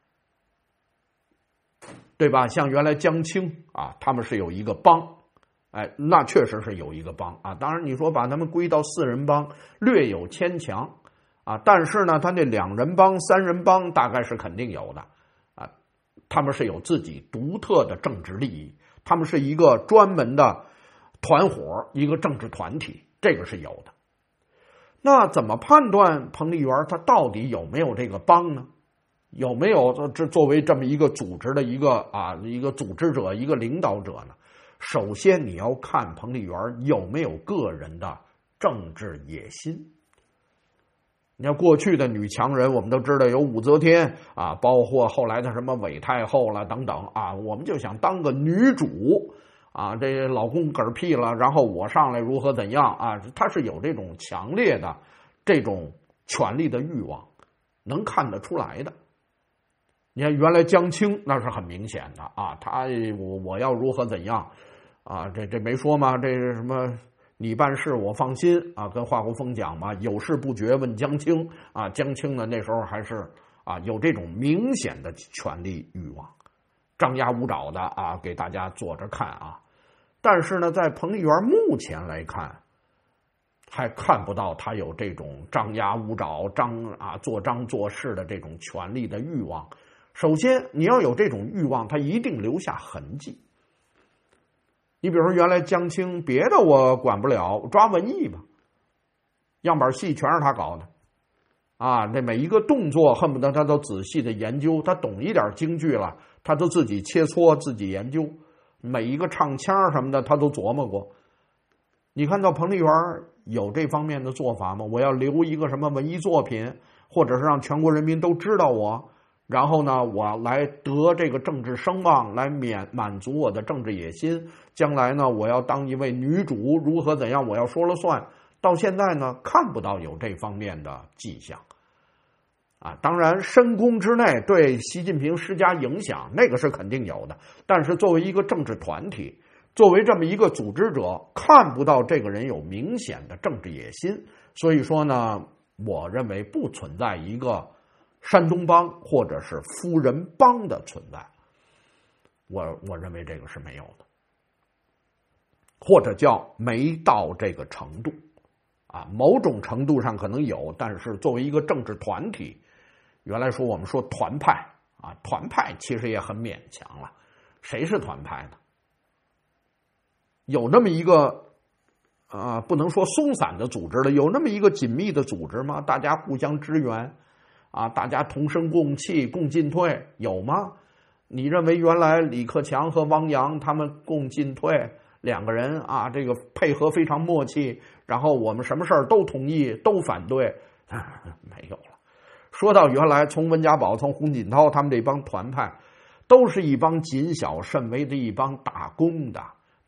[SPEAKER 1] 对吧？像原来江青啊，他们是有一个帮，哎，那确实是有一个帮啊。当然，你说把他们归到4人帮，略有牵强啊。但是呢，他那2人帮、3人帮大概是肯定有的啊。他们是有自己独特的政治利益，他们是一个专门的团伙，一个政治团体，这个是有的。那怎么判断彭丽媛她到底有没有这个帮呢？有没有作为这么一个组织的一个组织者，一个领导者呢？首先你要看彭丽媛有没有个人的政治野心。你看过去的女强人，我们都知道有武则天啊，包括后来的什么韦太后了等等啊，我们就想当个女主啊，这老公嗝屁了，然后我上来如何怎样啊？她是有这种强烈的这种权力的欲望，能看得出来的。你看原来江青那是很明显的啊，我要如何怎样啊？这没说吗？这是什么？你办事我放心啊，跟华国锋讲嘛，有事不决问江青啊。江青呢那时候还是啊有这种明显的权力欲望，张牙舞爪的啊给大家坐着看啊。但是呢，在彭丽媛目前来看，还看不到他有这种张牙舞爪、做张做势的这种权力的欲望。首先，你要有这种欲望，他一定留下痕迹。你比如说，原来江青别的我管不了，抓文艺吧，样板戏全是他搞的，啊，这每一个动作恨不得他都仔细的研究，他懂一点京剧了，他都自己切磋，自己研究，每一个唱腔什么的他都琢磨过。你看到彭丽媛有这方面的做法吗？我要留一个什么文艺作品，或者是让全国人民都知道我。然后呢，我来得这个政治声望，来满足我的政治野心。将来呢，我要当一位女主，如何怎样，我要说了算。到现在呢，看不到有这方面的迹象。啊，当然，深宫之内对习近平施加影响，那个是肯定有的。但是作为一个政治团体，作为这么一个组织者，看不到这个人有明显的政治野心。所以说呢，我认为不存在一个山东帮或者是夫人帮的存在，我认为这个是没有的，或者叫没到这个程度啊，某种程度上可能有，但是作为一个政治团体，原来说我们说团派啊，团派其实也很勉强了。谁是团派呢？有那么一个不能说松散的组织了，有那么一个紧密的组织吗？大家互相支援啊，大家同声共气、共进退，有吗？你认为原来李克强和汪洋他们共进退，2个人啊，这个配合非常默契，然后我们什么事儿都同意、都反对，没有了。说到原来，从温家宝、从胡锦涛他们这帮团派，都是一帮谨小慎微的一帮打工的，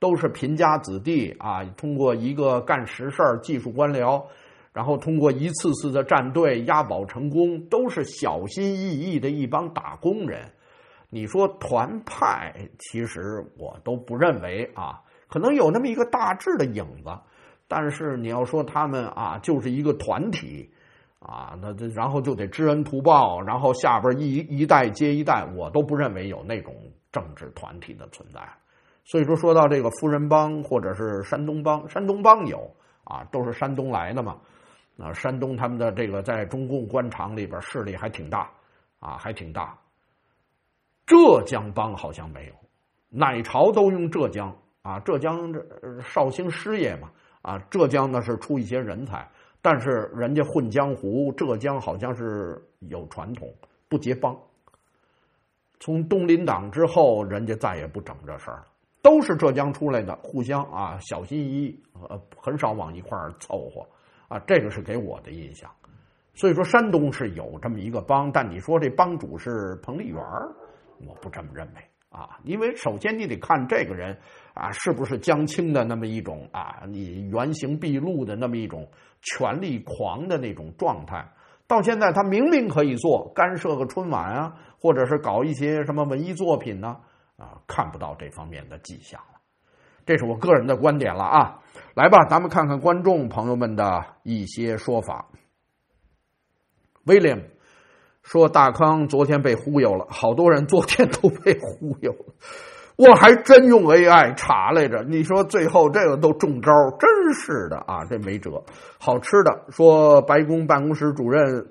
[SPEAKER 1] 都是贫家子弟啊，通过一个干实事技术官僚，然后通过一次次的站队押宝成功，都是小心翼翼的一帮打工人。你说团派，其实我都不认为啊，可能有那么一个大致的影子，但是你要说他们啊，就是一个团体啊，那然后就得知恩图报，然后下边一代接一代，我都不认为有那种政治团体的存在。所以说到这个夫人帮或者是山东帮，山东帮有啊，都是山东来的嘛。山东他们的这个在中共官场里边势力还挺大啊，还挺大。浙江帮好像没有，哪朝都用浙江啊，浙江绍兴师爷嘛啊，浙江呢是出一些人才，但是人家混江湖，浙江好像是有传统，不结帮。从东林党之后，人家再也不整这事儿了，都是浙江出来的，互相啊小心翼翼，很少往一块儿凑合啊，这个是给我的印象。所以说山东是有这么一个帮，但你说这帮主是彭丽媛，我不这么认为啊，因为首先你得看这个人啊是不是江青的那么一种啊，你原形毕露的那么一种权力狂的那种状态。到现在他明明可以做干涉个春晚啊，或者是搞一些什么文艺作品呢啊，看不到这方面的迹象了。这是我个人的观点了啊。来吧，咱们看看观众朋友们的一些说法。William 说大康昨天被忽悠了，好多人昨天都被忽悠了，我还真用 AI 查来着，你说最后这个都中招，真是的啊，这没辙。好吃的说白宫办公室主任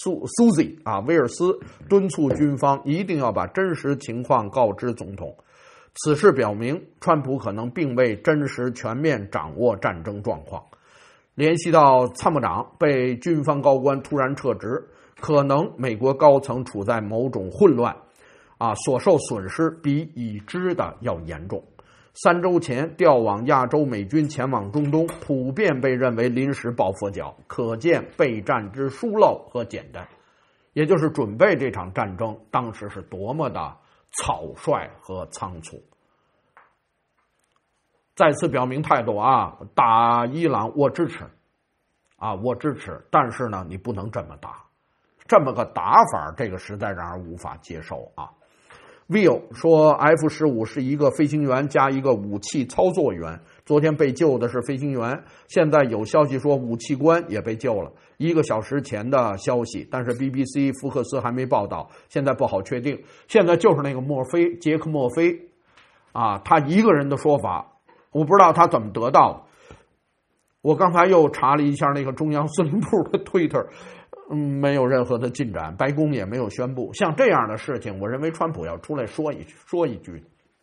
[SPEAKER 1] Suzy 啊，威尔斯敦促军方一定要把真实情况告知总统。此事表明，川普可能并未真实全面掌握战争状况。联系到参谋长被军方高官突然撤职，可能美国高层处在某种混乱啊，所受损失比已知的要严重。3周前调往亚洲美军前往中东，普遍被认为临时抱佛脚，可见备战之疏漏和简单。也就是准备这场战争当时是多么的草率和仓促。再次表明态度啊，打伊朗我支持啊，我支持，但是呢你不能这么打，这么个打法这个实在让人无法接受啊。Will 说 F-15是一个飞行员加一个武器操作员，昨天被救的是飞行员，现在有消息说武器官也被救了，1个小时前的消息，但是 BBC 福克斯还没报道，现在不好确定。现在就是那个杰克墨菲啊，他一个人的说法，我不知道他怎么得到的。我刚才又查了一下那个中央司令部的 Twitter，没有任何的进展，白宫也没有宣布。像这样的事情，我认为川普要出来说一句。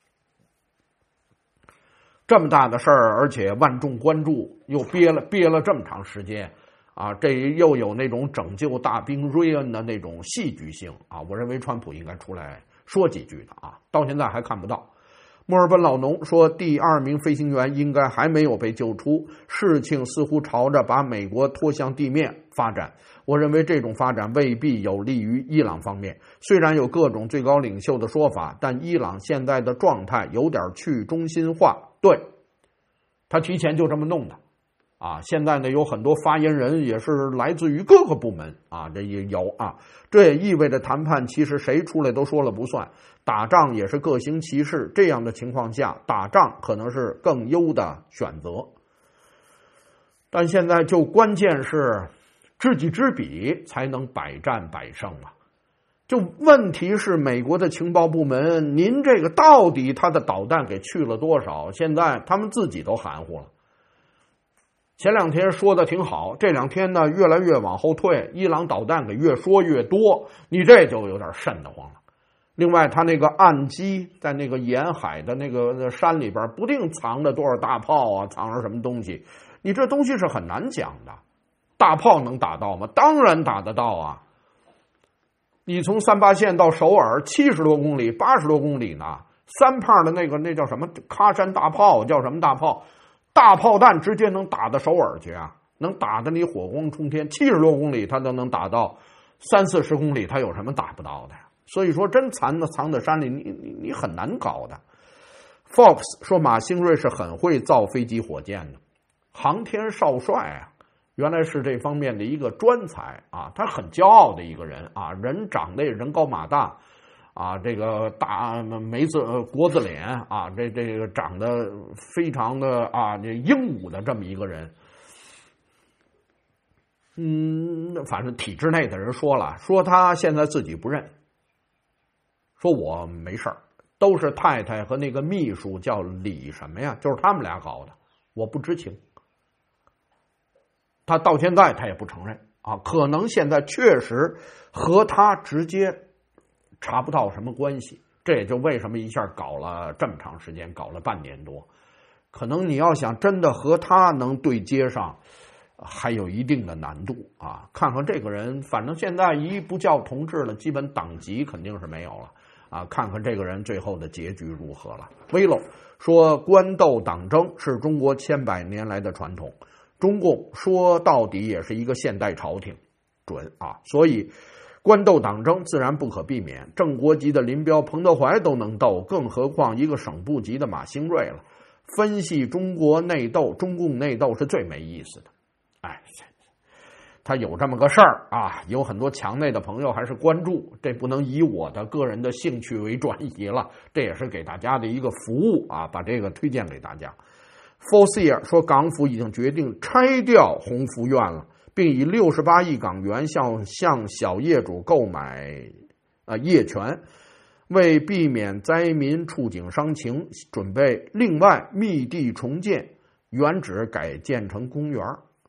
[SPEAKER 1] 这么大的事儿，而且万众关注，又憋了这么长时间啊，这又有那种拯救大兵瑞恩的那种戏剧性啊，我认为川普应该出来说几句的啊，到现在还看不到。墨尔本老农说，第2名飞行员应该还没有被救出，事情似乎朝着把美国拖向地面发展。我认为这种发展未必有利于伊朗方面，虽然有各种最高领袖的说法，但伊朗现在的状态有点去中心化。对，他提前就这么弄的啊。现在呢，有很多发言人也是来自于各个部门啊，这也有啊。这也意味着谈判其实谁出来都说了不算，打仗也是各行其事，这样的情况下，打仗可能是更优的选择。但现在就关键是知己知彼才能百战百胜啊。就问题是美国的情报部门，您这个到底他的导弹给去了多少？现在他们自己都含糊了。前2天说的挺好，这2天呢越来越往后退，伊朗导弹给越说越多，你这就有点瘆得慌了。另外他那个岸基在那个沿海的那个山里边，不定藏着多少大炮啊，藏着什么东西，你这东西是很难讲的。大炮能打到吗？当然打得到啊。你从3八线到首尔70多公里80多公里呢，3炮的那叫什么喀山大炮，叫什么大炮，大炮弹直接能打到首尔去啊，能打得你火光冲天，70多公里它都能打到30-40公里，它有什么打不到的呀？所以说真藏在山里，你很难搞的。 Fox 说马兴瑞是很会造飞机火箭的，航天少帅啊，原来是这方面的一个专才啊，他很骄傲的一个人啊，人长得也人高马大啊，这个大国字脸啊，这个长得非常的啊，这英武的这么一个人。反正体制内的人说了，说他现在自己不认，说我没事儿，都是太太和那个秘书叫李什么呀，就是他们俩搞的，我不知情。他到现在他也不承认啊，可能现在确实和他直接查不到什么关系，这也就为什么一下搞了这么长时间，搞了半年多。可能你要想真的和他能对接上，还有一定的难度啊！看看这个人，反正现在一不叫同志了，基本党籍肯定是没有了啊！看看这个人最后的结局如何了。Velo 说，官斗党争是中国千百年来的传统，中共说到底也是一个现代朝廷，准啊！所以官斗党争自然不可避免，正国级的林彪、彭德怀都能斗，更何况一个省部级的马兴瑞了。分析中国内斗、中共内斗是最没意思的。哎，他有这么个事儿啊，有很多墙内的朋友还是关注，这不能以我的个人的兴趣为转移了，这也是给大家的一个服务啊，把这个推荐给大家。Fossier 说，港府已经决定拆掉鸿福院了，并以68亿港元向小业主购买业权，为避免灾民触景伤情，准备另外密地重建，原址改建成公园。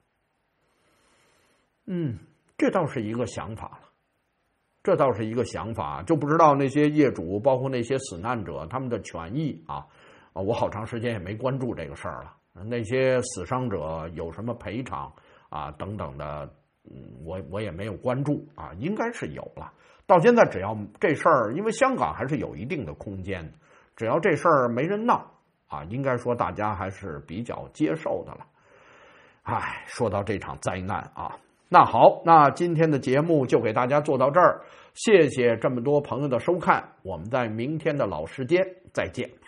[SPEAKER 1] 这倒是一个想法了，这倒是一个想法，就不知道那些业主，包括那些死难者，他们的权益啊，我好长时间也没关注这个事儿了。那些死伤者有什么赔偿啊等等的，我也没有关注啊，应该是有了。到现在只要这事儿，因为香港还是有一定的空间，只要这事儿没人闹啊，应该说大家还是比较接受的了。哎，说到这场灾难啊。那好，那今天的节目就给大家做到这儿，谢谢这么多朋友的收看，我们在明天的老时间再见。